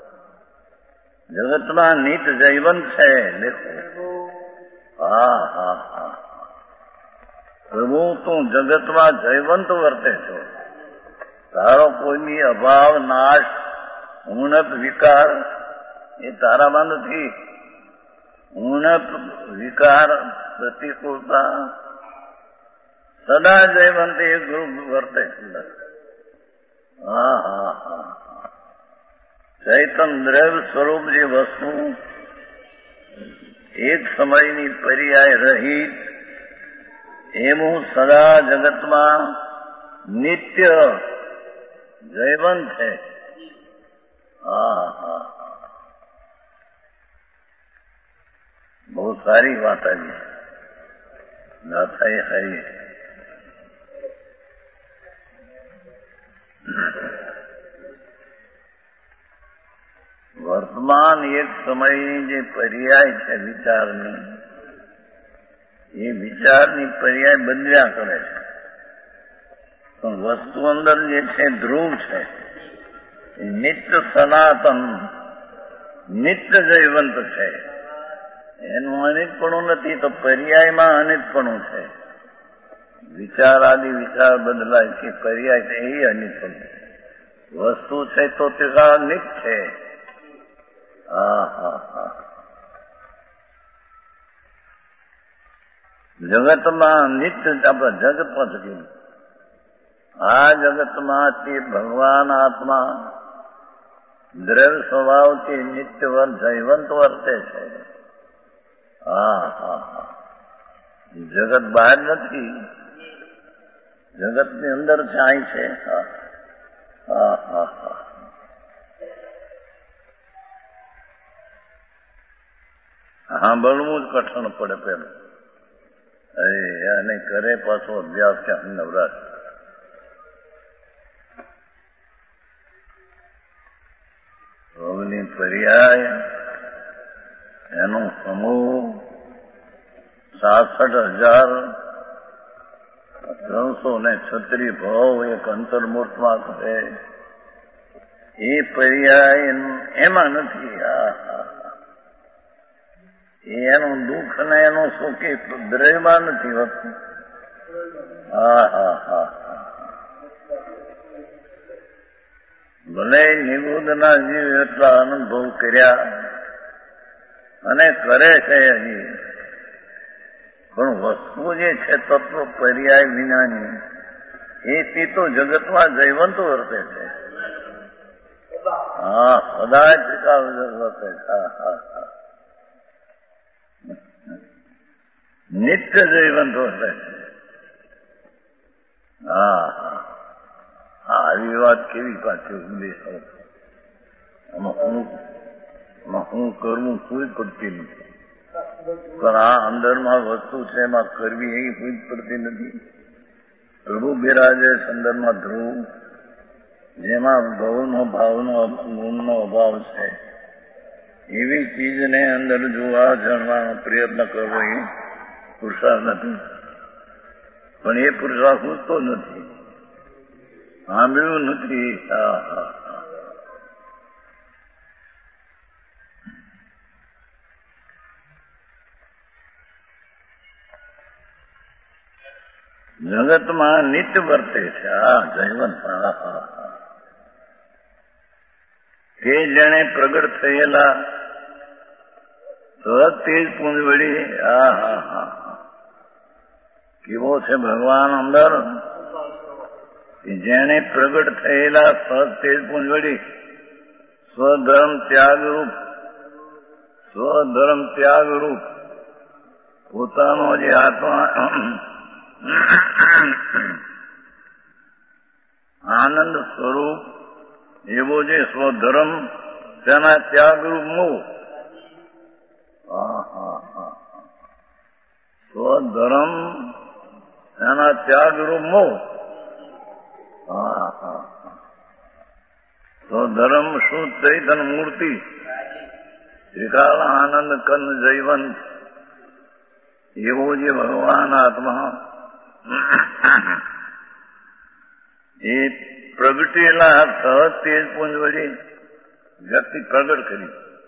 જગતમાં નિત જૈવંત છે. દેખો હા હા હા પ્રભુ તું જગતમાં જૈવંત વર્તે છો. તારો કોઈની અભાવ નાશ ઉણપ વિકાર એ તારામાં નથી. ઉણપ વિકાર પ્રતિકૂળતા સદા જયવંત એ ગ્રુપ વર્તે છે. હા હા હા ચૈતન દ્રવ્ય સ્વરૂપ જે વસ્તુ એક સમયની પર્યાય રહિત એવું સદા જગતમાં નિત્ય જયવંત છે. હા હા બહુ સારી વાત આવી દાતાએ હરી. વર્તમાન એક સમયની જે પર્યાય છે વિચારની એ વિચારની પર્યાય બદલ્યા કરે છે, પણ વસ્તુ અંદર જે છે ધ્રુવ છે એ નિત્ય સનાતન નિત્ય જયવંત છે. એનું અનિતપણું નથી તો પર્યાયમાં અનિતપણું છે. વિચાર આદિ વિચાર બદલાય છે, પર્યાય છે એ અનિતપણું. વસ્તુ છે તો તે નિત છે. હા હા હા જગતમાં નિત્ય આપણે જગતમાં જ આ જગતમાં તે ભગવાન આત્મા દ્રવ્ય સ્વભાવથી નિત્ય જયવંત વર્તે છે. હા હા હા જગત બહાર નથી, જગતની અંદર છાય છે. હા હા હા હા સાંભળવું જ કઠણ પડે પેલું. અરે અને કરે પાછો અભ્યાસ ક્યાં નવરાશ. રોગની પર્યાય એનો સમૂહ સાસઠ હજાર ત્રણસો ને છત્રી ભાવ એક અંતર્મૂર્તમાં કરે એ પર્યાય એમાં નથી. હા હા એનું દુઃખ ને એનું સુખ એ દ્રવ્યમાં નથી હોતું. હા હા હા ભલે નિબુદ્ધના જીવ એટલા અનુભવ કર્યા અને કરે છે હજી, પણ વસ્તુ જે છે તત્વ પર્યાય વિનાની એથી તો જગતમાં જયવંત વર્તે છે. હા બધા જ વર્તે છે. હા હા હા નિત્ય જયવંત વર્તે છે. હા હા હા આવી વાત કેવી પાછી ઉપદેશ આમાં હું હું કરવું કોઈ પડતી નથી. પણ આ અંદરમાં વસ્તુ છે એમાં કરવી એ કોઈ પડતી નથી. પ્રભુ બિરાજે સંદર્ભમાં ધ્રુવ જેમાં ભવનો ભાવનો ગુણનો અભાવ છે એવી ચીજને અંદર જોવા જાણવાનો પ્રયત્ન કરવો એ પુરુષાર્થ નથી. પણ એ પુરુષાર્થ પૂછતો નથી, સાંભળ્યું નથી. હા હા જગતમાં નિત્ય વર્તે છે. આ જયવંત. હા હા તે જેણે પ્રગટ થયેલા સહજ તેજ પુંજ વળી. હા હા હા કેવો છે ભગવાન અંદર જેણે પ્રગટ થયેલા સહજ તેજ પુંજ વળી સ્વધર્મ ત્યાગ રૂપ સ્વધર્મ ત્યાગ રૂપ પોતાનો જે આત્મા આનંદ સ્વરૂપ એવો જે સ્વધર્મ તેના ત્યાગરૂપ મોહ. સ્વધર્મ એના ત્યાગરૂપ મોહ. સ્વધર્મ શું ચૈતન મૂર્તિ શ્રીકાલ આનંદ કંદ જયવંત એવો જે ભગવાન આત્મા એ પ્રગટેલા સહજ તેજ પુંજ વળી વ્યક્તિ પ્રગટ કરી.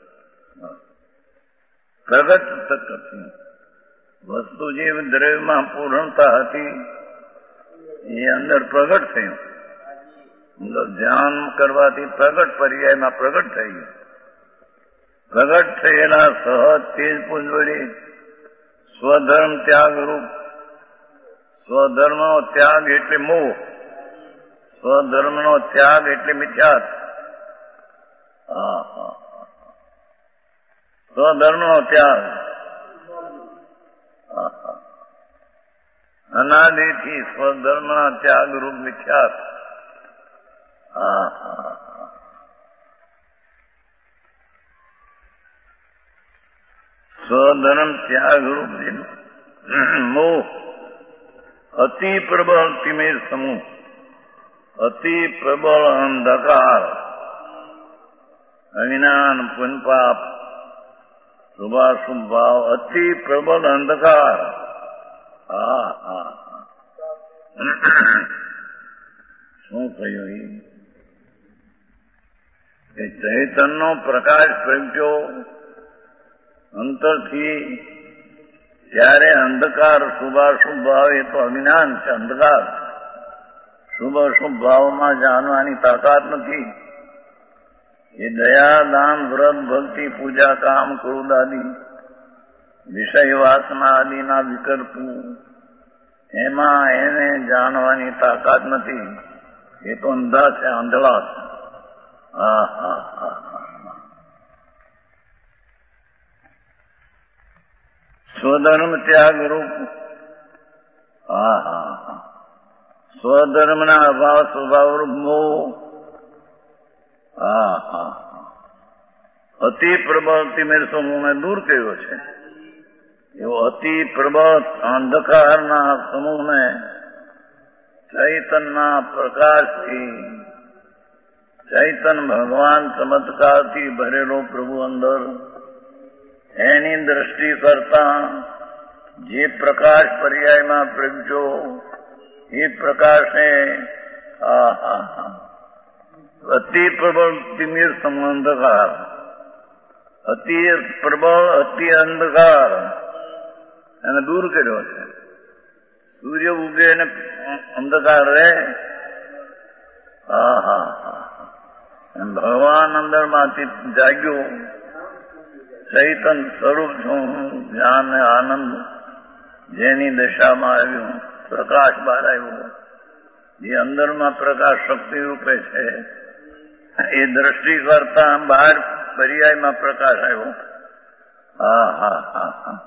પ્રગટ થતી વસ્તુ જે દ્રવ્યમાં પૂર્ણતા હતી એ અંદર પ્રગટ થયું. ધ્યાન કરવાથી પ્રગટ પર્યાયમાં પ્રગટ થઈ ગયું. પ્રગટ થયેલા સહજ તેજ પુંજ વળી સ્વધર્મ ત્યાગ રૂપ. સ્વધર્મનો ત્યાગ એટલે મોહ, સ્વધર્મનો ત્યાગ એટલે મિથ્યાત. સ્વધર્મનો ત્યાગ અનાદિથી સ્વધર્મના ત્યાગ રૂપ મિથ્યાત. સ્વધર્મ ત્યાગ રૂપ મોહ અતિ પ્રબળ તિમિર સમૂહ, અતિ પ્રબળ અંધકાર, અજ્ઞાન પુનપાપ શુભાશુભ ભાવ, અતિ પ્રબળ અંધકાર. હા હા શું કહ્યું એ ચૈતનનો પ્રકાશ પ્રગટ્યો અંતરથી ત્યારે અંધકાર શુભાશુભ ભાવ એ તો અજ્ઞાન છે. અંધકાર શુભ અશુભ ભાવમાં જાણવાની તાકાત નથી. એ દયા દાન વ્રત ભક્તિ પૂજા કામ ક્રોધ આદિ વિષય વાસના આદિના વિકલ્પો એમાં એને જાણવાની તાકાત નથી. એ તો અંધા છે, આંધળા છે. હા હા હા સ્વધર્મ ત્યાગ રૂપ. હા હા હા સ્વધર્મના અભાવ સ્વભાવ રૂપ મોહ. હા હા અતિ પ્રબળ તિમિર સમૂહને દૂર કર્યો છે. એવો અતિ પ્રબળ અંધકારના સમૂહને ચૈતનના પ્રકાશથી, ચૈતન ભગવાન ચમત્કારથી ભરેલો પ્રભુ અંદર એની દ્રષ્ટિ કરતા જે પ્રકાશ પર્યાયમાં પ્રગટ્યો એ પ્રકાશે આ હા હા અતિ પ્રબળ તિમિર સમૂહ અંધકાર, અતિ પ્રબળ અતિ અંધકાર એને દૂર કર્યો છે. સૂર્ય ઉગે ને અંધકાર રહે. હા હા હા ભગવાન અંદરમાંથી જાગ્યો. ચૈતન સ્વરૂપ છું, જ્ઞાન આનંદ જેની દશામાં આવ્યું, પ્રકાશ બહાર આવ્યો. જે અંદરમાં પ્રકાશ શક્તિ રૂપે છે એ દ્રષ્ટિ કરતા બહાર પર્યાયમાં પ્રકાશ આવ્યો. હા હા હા હા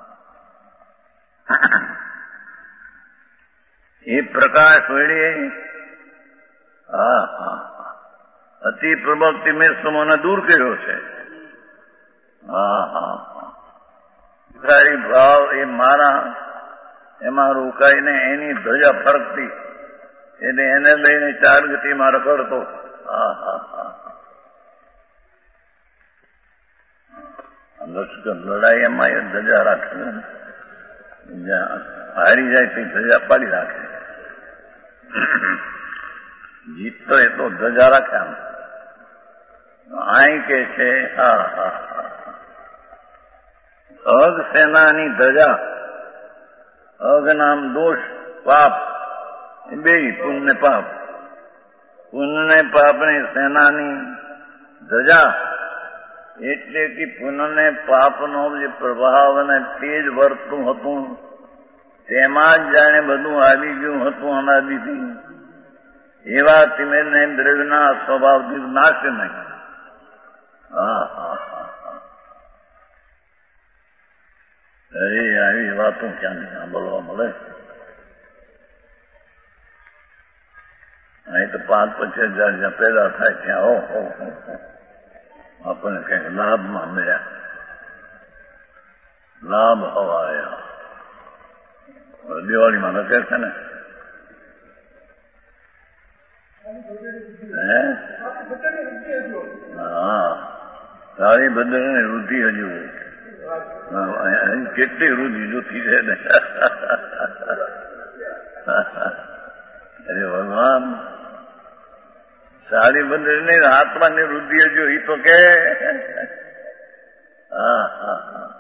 એ પ્રકાશ વળી હા હા અતિ પ્રભક્તિ મેં સમૂહને દૂર કર્યો છે. હા હા હા ભાવ એ મારા એમાં રોકાઈને એની ધજા ફરકતી એટલે એને લઈને ચાર ગતિમાં રખડતો. હા હા હા લડાઈ એમાં એ ધજા રાખે, હારી જાય તો ધજા પાડી રાખે. જીતતો એ તો ધજા રાખે. આમ અહીં કે છે હા હા અગ સેનાની ધજા. અગ નામ દોષ પાપ બે પુણ્ય પાપ. પુણ્ય પાપની સેનાની ધજા એટલે કે પુનઃને પાપનો જે પ્રભાવ અને તેજ વર્તતું હતું તેમાં જ જાણે બધું આવી ગયું હતું અનાદિથી. એવા તિમેરને દ્રવ્યના સ્વભાવથી નાશે નહીં. હા હા હા અરે આવી વાતો ક્યાંથી સાંભળવા મળે. અહીં તો પાંચ પચીસ હજાર જ્યાં પેદા થાય ત્યાં હો હો આપણને કંઈક લાભમાં મળ્યા, લાભ હવાયા. દિવાળીમાં તો કે છે ને હે હા સારી બદલની વૃદ્ધિ હજુ કેટલી વૃદ્ધિ જોતી છે ને. અરે ભગવાન સારી બદલ નહીં આત્માની વૃદ્ધિ હજુ એ તો કે હા હા હા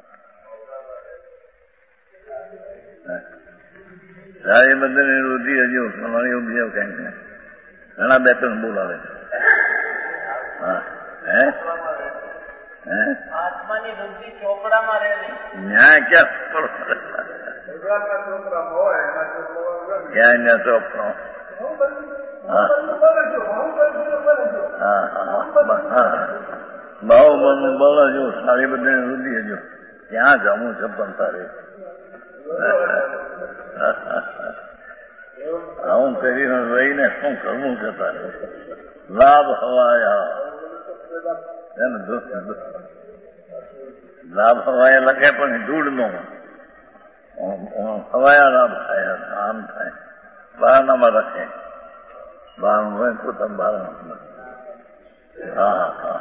સારી બદલની વૃદ્ધિ હજુ તમારી બીજો કઈ નહીં. ઘણા બે ત્રણ બોલાવે છે. હા હે હે આત્માની વૃદ્ધિ ચોપડામાં રહેલી ન્યાય ક્યાં ક્યાં ન્યા ચોપડો. ભાવ બનવું બળ હજુ સારી બધી વૃદ્ધિ હજુ ક્યાં જમું છપ્પન તારે આવું કરીને રહીને શું કરવું છે તારે. લાભ હવાયા એને લાભ હવાયા લખે પણ ધૂળ નો હવાયા લાભ થાય આમ થાય. બહારનામાં લખે બહારનું હોય પોતાનું બહાર. હા હા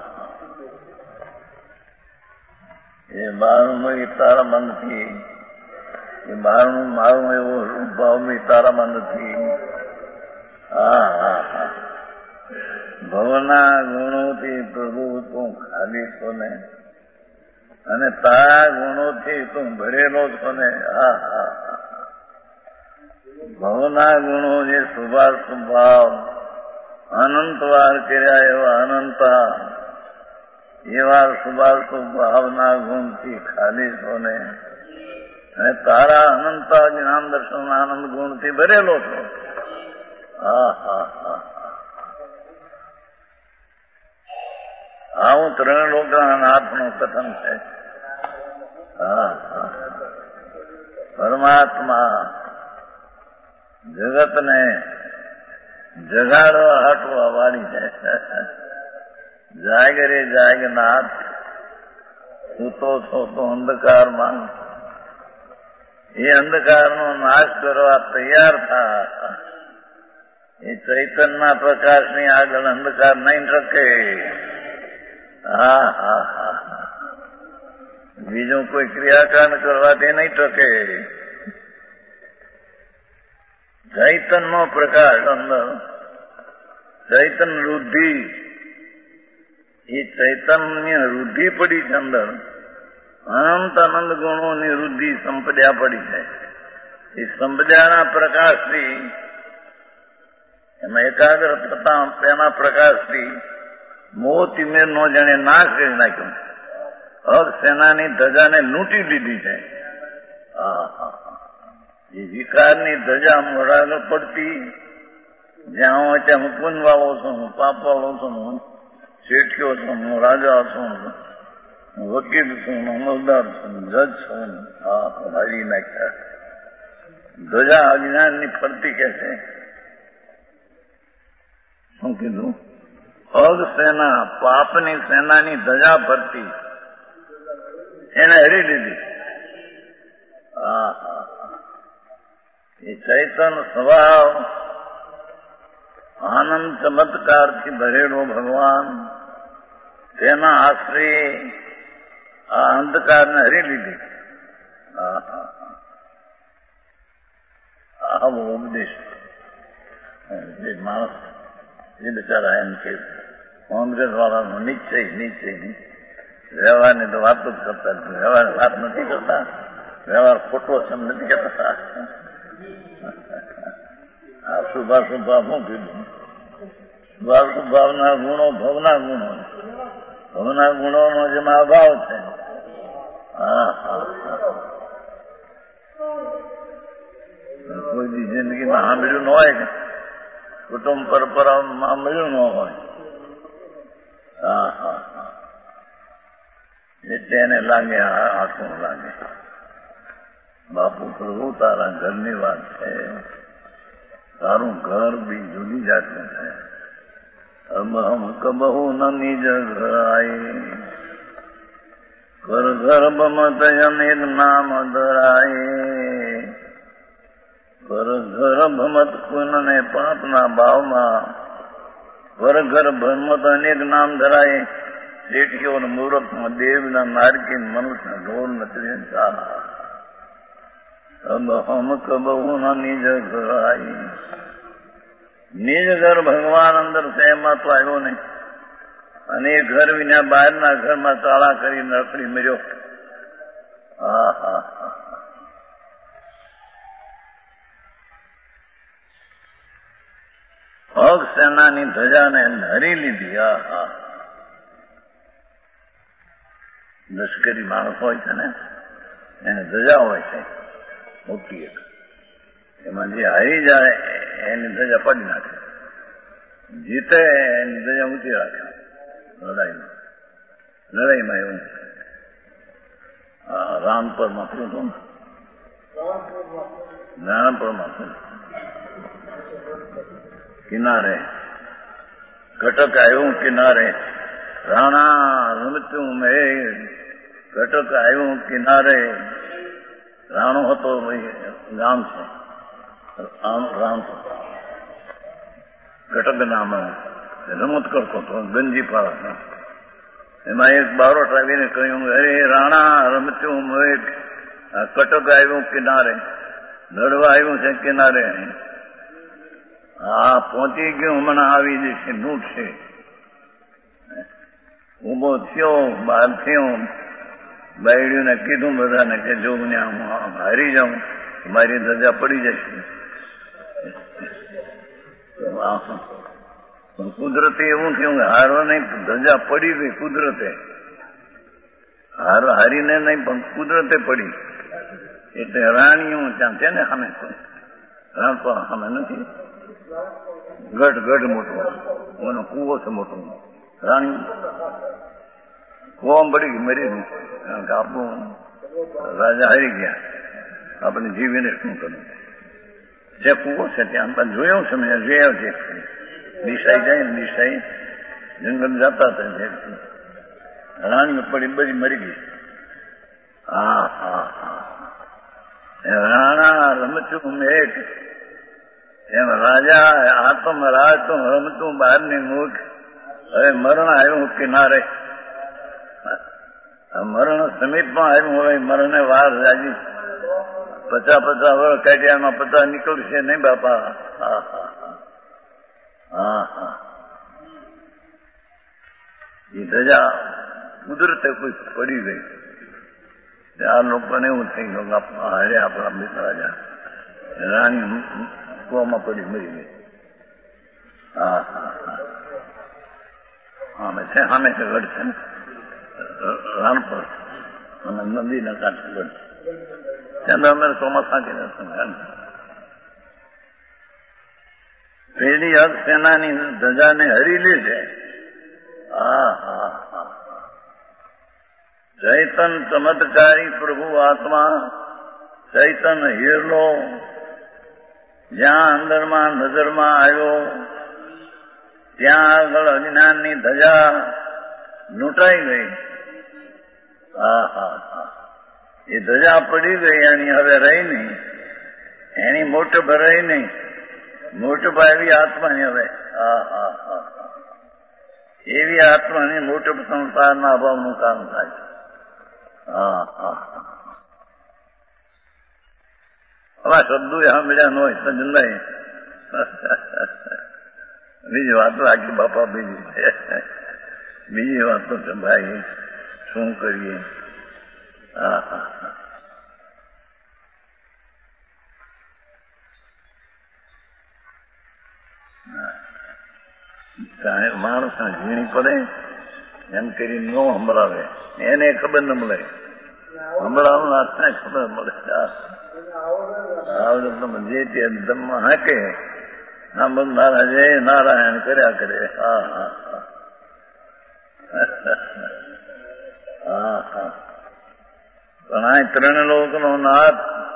એ બહારનું એ તારા મનથી એ બહારનું મારું એવો ભાવ તારામાં નથી. હા હા હા ભવના ગુણોથી પ્રભુ તું ખાલી છો ને અને તારા ગુણોથી તું ભરેલો છો ને. હા હા ભવના ગુણો જે શુભાર સ્વભાવ અનંત વાર કર્યા એવા અનંતા એવા શુભાર સ્વભાવના ગુણથી ખાલી છો ને અને તારા અનંતા જ્ઞાન દર્શન આનંદ ગુણથી ભરેલો છો. હા હા હા આવું ત્રણ લોકોના નાથનું કથન છે. હા હા પરમાત્મા જગતને જગાડવા હાટવા વાળી છે. જાગ રે જાગનાથ, સૂતો છો તો અંધકારમાં, એ અંધકારનો નાશ કરવા તૈયાર થા. એ ચૈતન્યના પ્રકાશની આગળ અંધકાર નહીં ટકે. હા હા હા બીજું કોઈ ક્રિયાકાંડ કરવાથી નહીં ટકે. ચૈતન્યનો પ્રકાશ અંદર, ચૈતન્ય વૃદ્ધિ, એ ચૈતન્ય વૃદ્ધિ પડી છે અંદર. અનંત અનંત ગુણોની વૃદ્ધિ સંપદ્યા પડી છે. એ સંપદ્યાના પ્રકાશથી, એમાં એકાગ્ર થતા તેના પ્રકાશથી મોતી મેરનો જેને નાશ કરી નાખ્યો. અગ સેનાની ધજાને લૂંટી લીધી છે. એ વિકારની ધજા મોરાગળ પડતી, જ્યાં હોય ત્યાં હું પુન વાળો છું, હું પાપ વાળો છું, હું શેઠિયો છું, હું રાજા છું, હું વકીલ છું, અમલદાર છું, જજ છું. હા હારી નાખ્યા. ધજા અજ્ઞાનની ફરતી કે છે. શું કીધું? અગ સેના, પાપની સેનાની ધજા ફરતી, એને હરી લીધી. હા હા એ ચૈતન સ્વભાવ, આનંદ ચમત્કારથી ભરેલો ભગવાન, તેના આશ્રય આ અંધકારને હરી લીધી. આવો ઉપદેશ જે માણસ, એ બિચારા એમ કે કોંગ્રેસ વાળાનો નિશ્ચય નિશ્ચય નહીં, વ્યવહારની તો વાત જ કરતા, વ્યવહાર વાત નથી કરતા, વ્યવહાર ખોટો છે એમ નથી કરતા. આ શુભાશુભાવ શું કીધું? શુભાશુભાવના ગુણો ભવના ગુણો, ભવના ગુણોનો જેમાં અભાવ છે. હા હા કોઈ જિંદગીમાં સાંભળ્યું ન હોય કે કુટુંબ પરંપરામાં સાંભળ્યું ન હોય. હા હા હા એટલે એને લાગે, આંખું લાગે. બાપુ પ્રભુ તારા ઘરની વાત છે, તારું ઘર બી જુદી જાતનું છે. અબ હમ કબહુ ન નિજ ઘરાય, કર ગર્ભ મત અનેક નામ ધરાય. કર ગર્ભ મત પુન ને પાપના ભાવમાં, કર ગર્ભ મત અનેક નામ ધરાય. શેઠીઓ મૂર્ખમાં દેવના નારકી મનુષ્ય ઢોર નથી. અબ હમ કબહુ ન નિજ ઘરાય. નિજ ઘર ભગવાન અંદર છે એમાં તો આવ્યો નહીં, અને એ ઘર વિના બહારના ઘરમાં તાળા કરી નકડી મર્યો. હા હા હા અગ સેનાની ધજાને હરી લીધી. હા હા લશ્કરી માણસ હોય છે ને, એને ધજા હોય છે મોટી એક, એમાં જે હારી જાય એની ધજા પડી નાખે, જીતે એની ધજા ઊંચી રાખે. લડાઈમાં લડાઈમાં એવું રામપરમાં શું હતું ને, નારાયણપુરમાં શું કિનારે ઘટક આવ્યું, કિનારે રાણા રમતું મેં, ઘટક આવ્યું કિનારે. રાણો હતો, ગામ છે રામપુર, ઘટક નામ રમત કરતો હતો ગંજી પાડા. એમાં એક બારોટ આવીને કહ્યું, અરે રાણા રમતું મેં, કટક આવ્યું કિનારે, લડવા આવ્યું છે કિનારે. હા પહોંચી ગયું, હમણાં આવી જશે, લૂંટશે. ઉભો થયો, બહાર થયો, બાયડીઓને કીધું બધાને કે જો મને હું હારી જાઉં મારી ધજા પડી જશે. કુદરતે એવું થયું કે હારવા નહીં, ધજા પડી ગઈ કુદરતે. હાર હારીને નહીં પણ કુદરતે પડી. એટલે રાણીઓ ત્યાં છે ને સામે, રાણપુર સામે નથી, ગઢ ગઢ મોટો, એનો કુવો છે મોટો. રાણી કુવામાં પડી ગઈ, મરી ગઈ, કારણ કે આપણું રાજા હારી ગયા. આપણે જીવીને શું કરવું જે કૂવો છે ત્યાં પણ જોયો છે મેં જોયા છે દિશાઈ જાય ને દિશાઈ જંગલ જતા હતા રાણીઓ પડી બધી મરી ગઈ. હા હા હા રાણા રમતું મેઘ એમ રાજા આતમ રાતું રમતું બહારની મુખ. હવે મરણ આવ્યું કિનારે, મરણ સમીપમાં આવ્યું. હવે મરણને વાર લાગી. પચાસ પચાસ વર્ષ કાઢ્યામાં પચાસ નીકળશે નહીં બાપા. હા હા હા હા એ ધજા કુદરતે કોઈ પડી ગઈ. આ લોકોને એવું થઈ ગયું હારે આપણા મિત્ર રાજા રાણી કુવામાં પડી મરી ગઈ. હા હા હા અમે છે સામે છે ગઢ છે ને રાણપુર અને નદીના કાંઠે ગઢ ત્યાં અમે ચોમાસા કે પેલી અર્ધ સેનાની ધજાને હરી લે છે. હા હા હા ચૈતન ચમત્કારી પ્રભુ આત્મા ચૈતન હિરલો જ્યાં અંદરમાં નજરમાં આવ્યો ત્યાં આગળ અજ્ઞાનની ધજા લૂંટાઈ ગઈ. હા હા હા એ ધજા પડી ગઈ એની હવે રહી નહીં. એની મોટપ રહી નહીં. મોટપ આવી આત્માની હવે. હા હા હા એવી આત્માની મોટપ સંસારના અભાવનું કામ થાય છે. હા હા હવે શબ્દો સાંભળ્યા ન હોય સજલાય બીજી વાતો આખી બાપા બીજી છે. બીજી વાતો છે ભાઈ શું કરીએ. હા હા માણસને ઝીણી પડે એમ કરી ન સંભળાવે એને ખબર ન મળે. સંભળાવું હાથને ખબર મળે. આવડે તમે જે તે ધમમાં હાકે સાંભળનારા જય નારાયણ કર્યા કરે. હા હા હા હા પણ આ ત્રણ લોકનો નાથ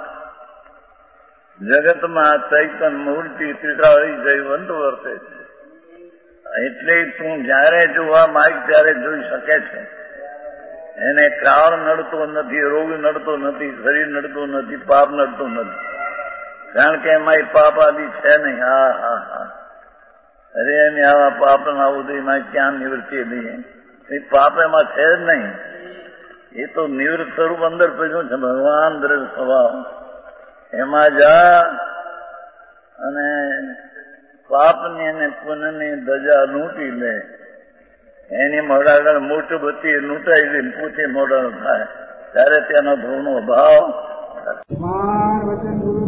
જગતમાં ચૈતન મૂર્તિ ત્રિકાળી જયવંત વર્તે છે. એટલે તું જયારે જોવા માંગ ત્યારે જોઈ શકે છે. એને કાળ નડતો નથી, રોગ નડતો નથી, શરીર નડતું નથી, પાપ નડતું નથી. કારણ કે એમાં પાપ આદિ છે નહીં. હા હા હા અરે એમ આવા પાપ ના ઉદયમાં ક્યાં નિવૃત્તિ નહીં. એ પાપ એમાં છે જ નહીં. એ તો નિવૃત્ત સ્વરૂપ અંદર પડ્યું છે. ભગવાન દ્રઢ સ્વભાવ એમાં જા અને પાપની અને પુણ્યની ધજા લૂંટી લે. એની મોડા આગળ મોટું બધી લૂંટાઈ ગઈ પોતે મોડા થાય ત્યારે તેનો ધૂળનો ભાવ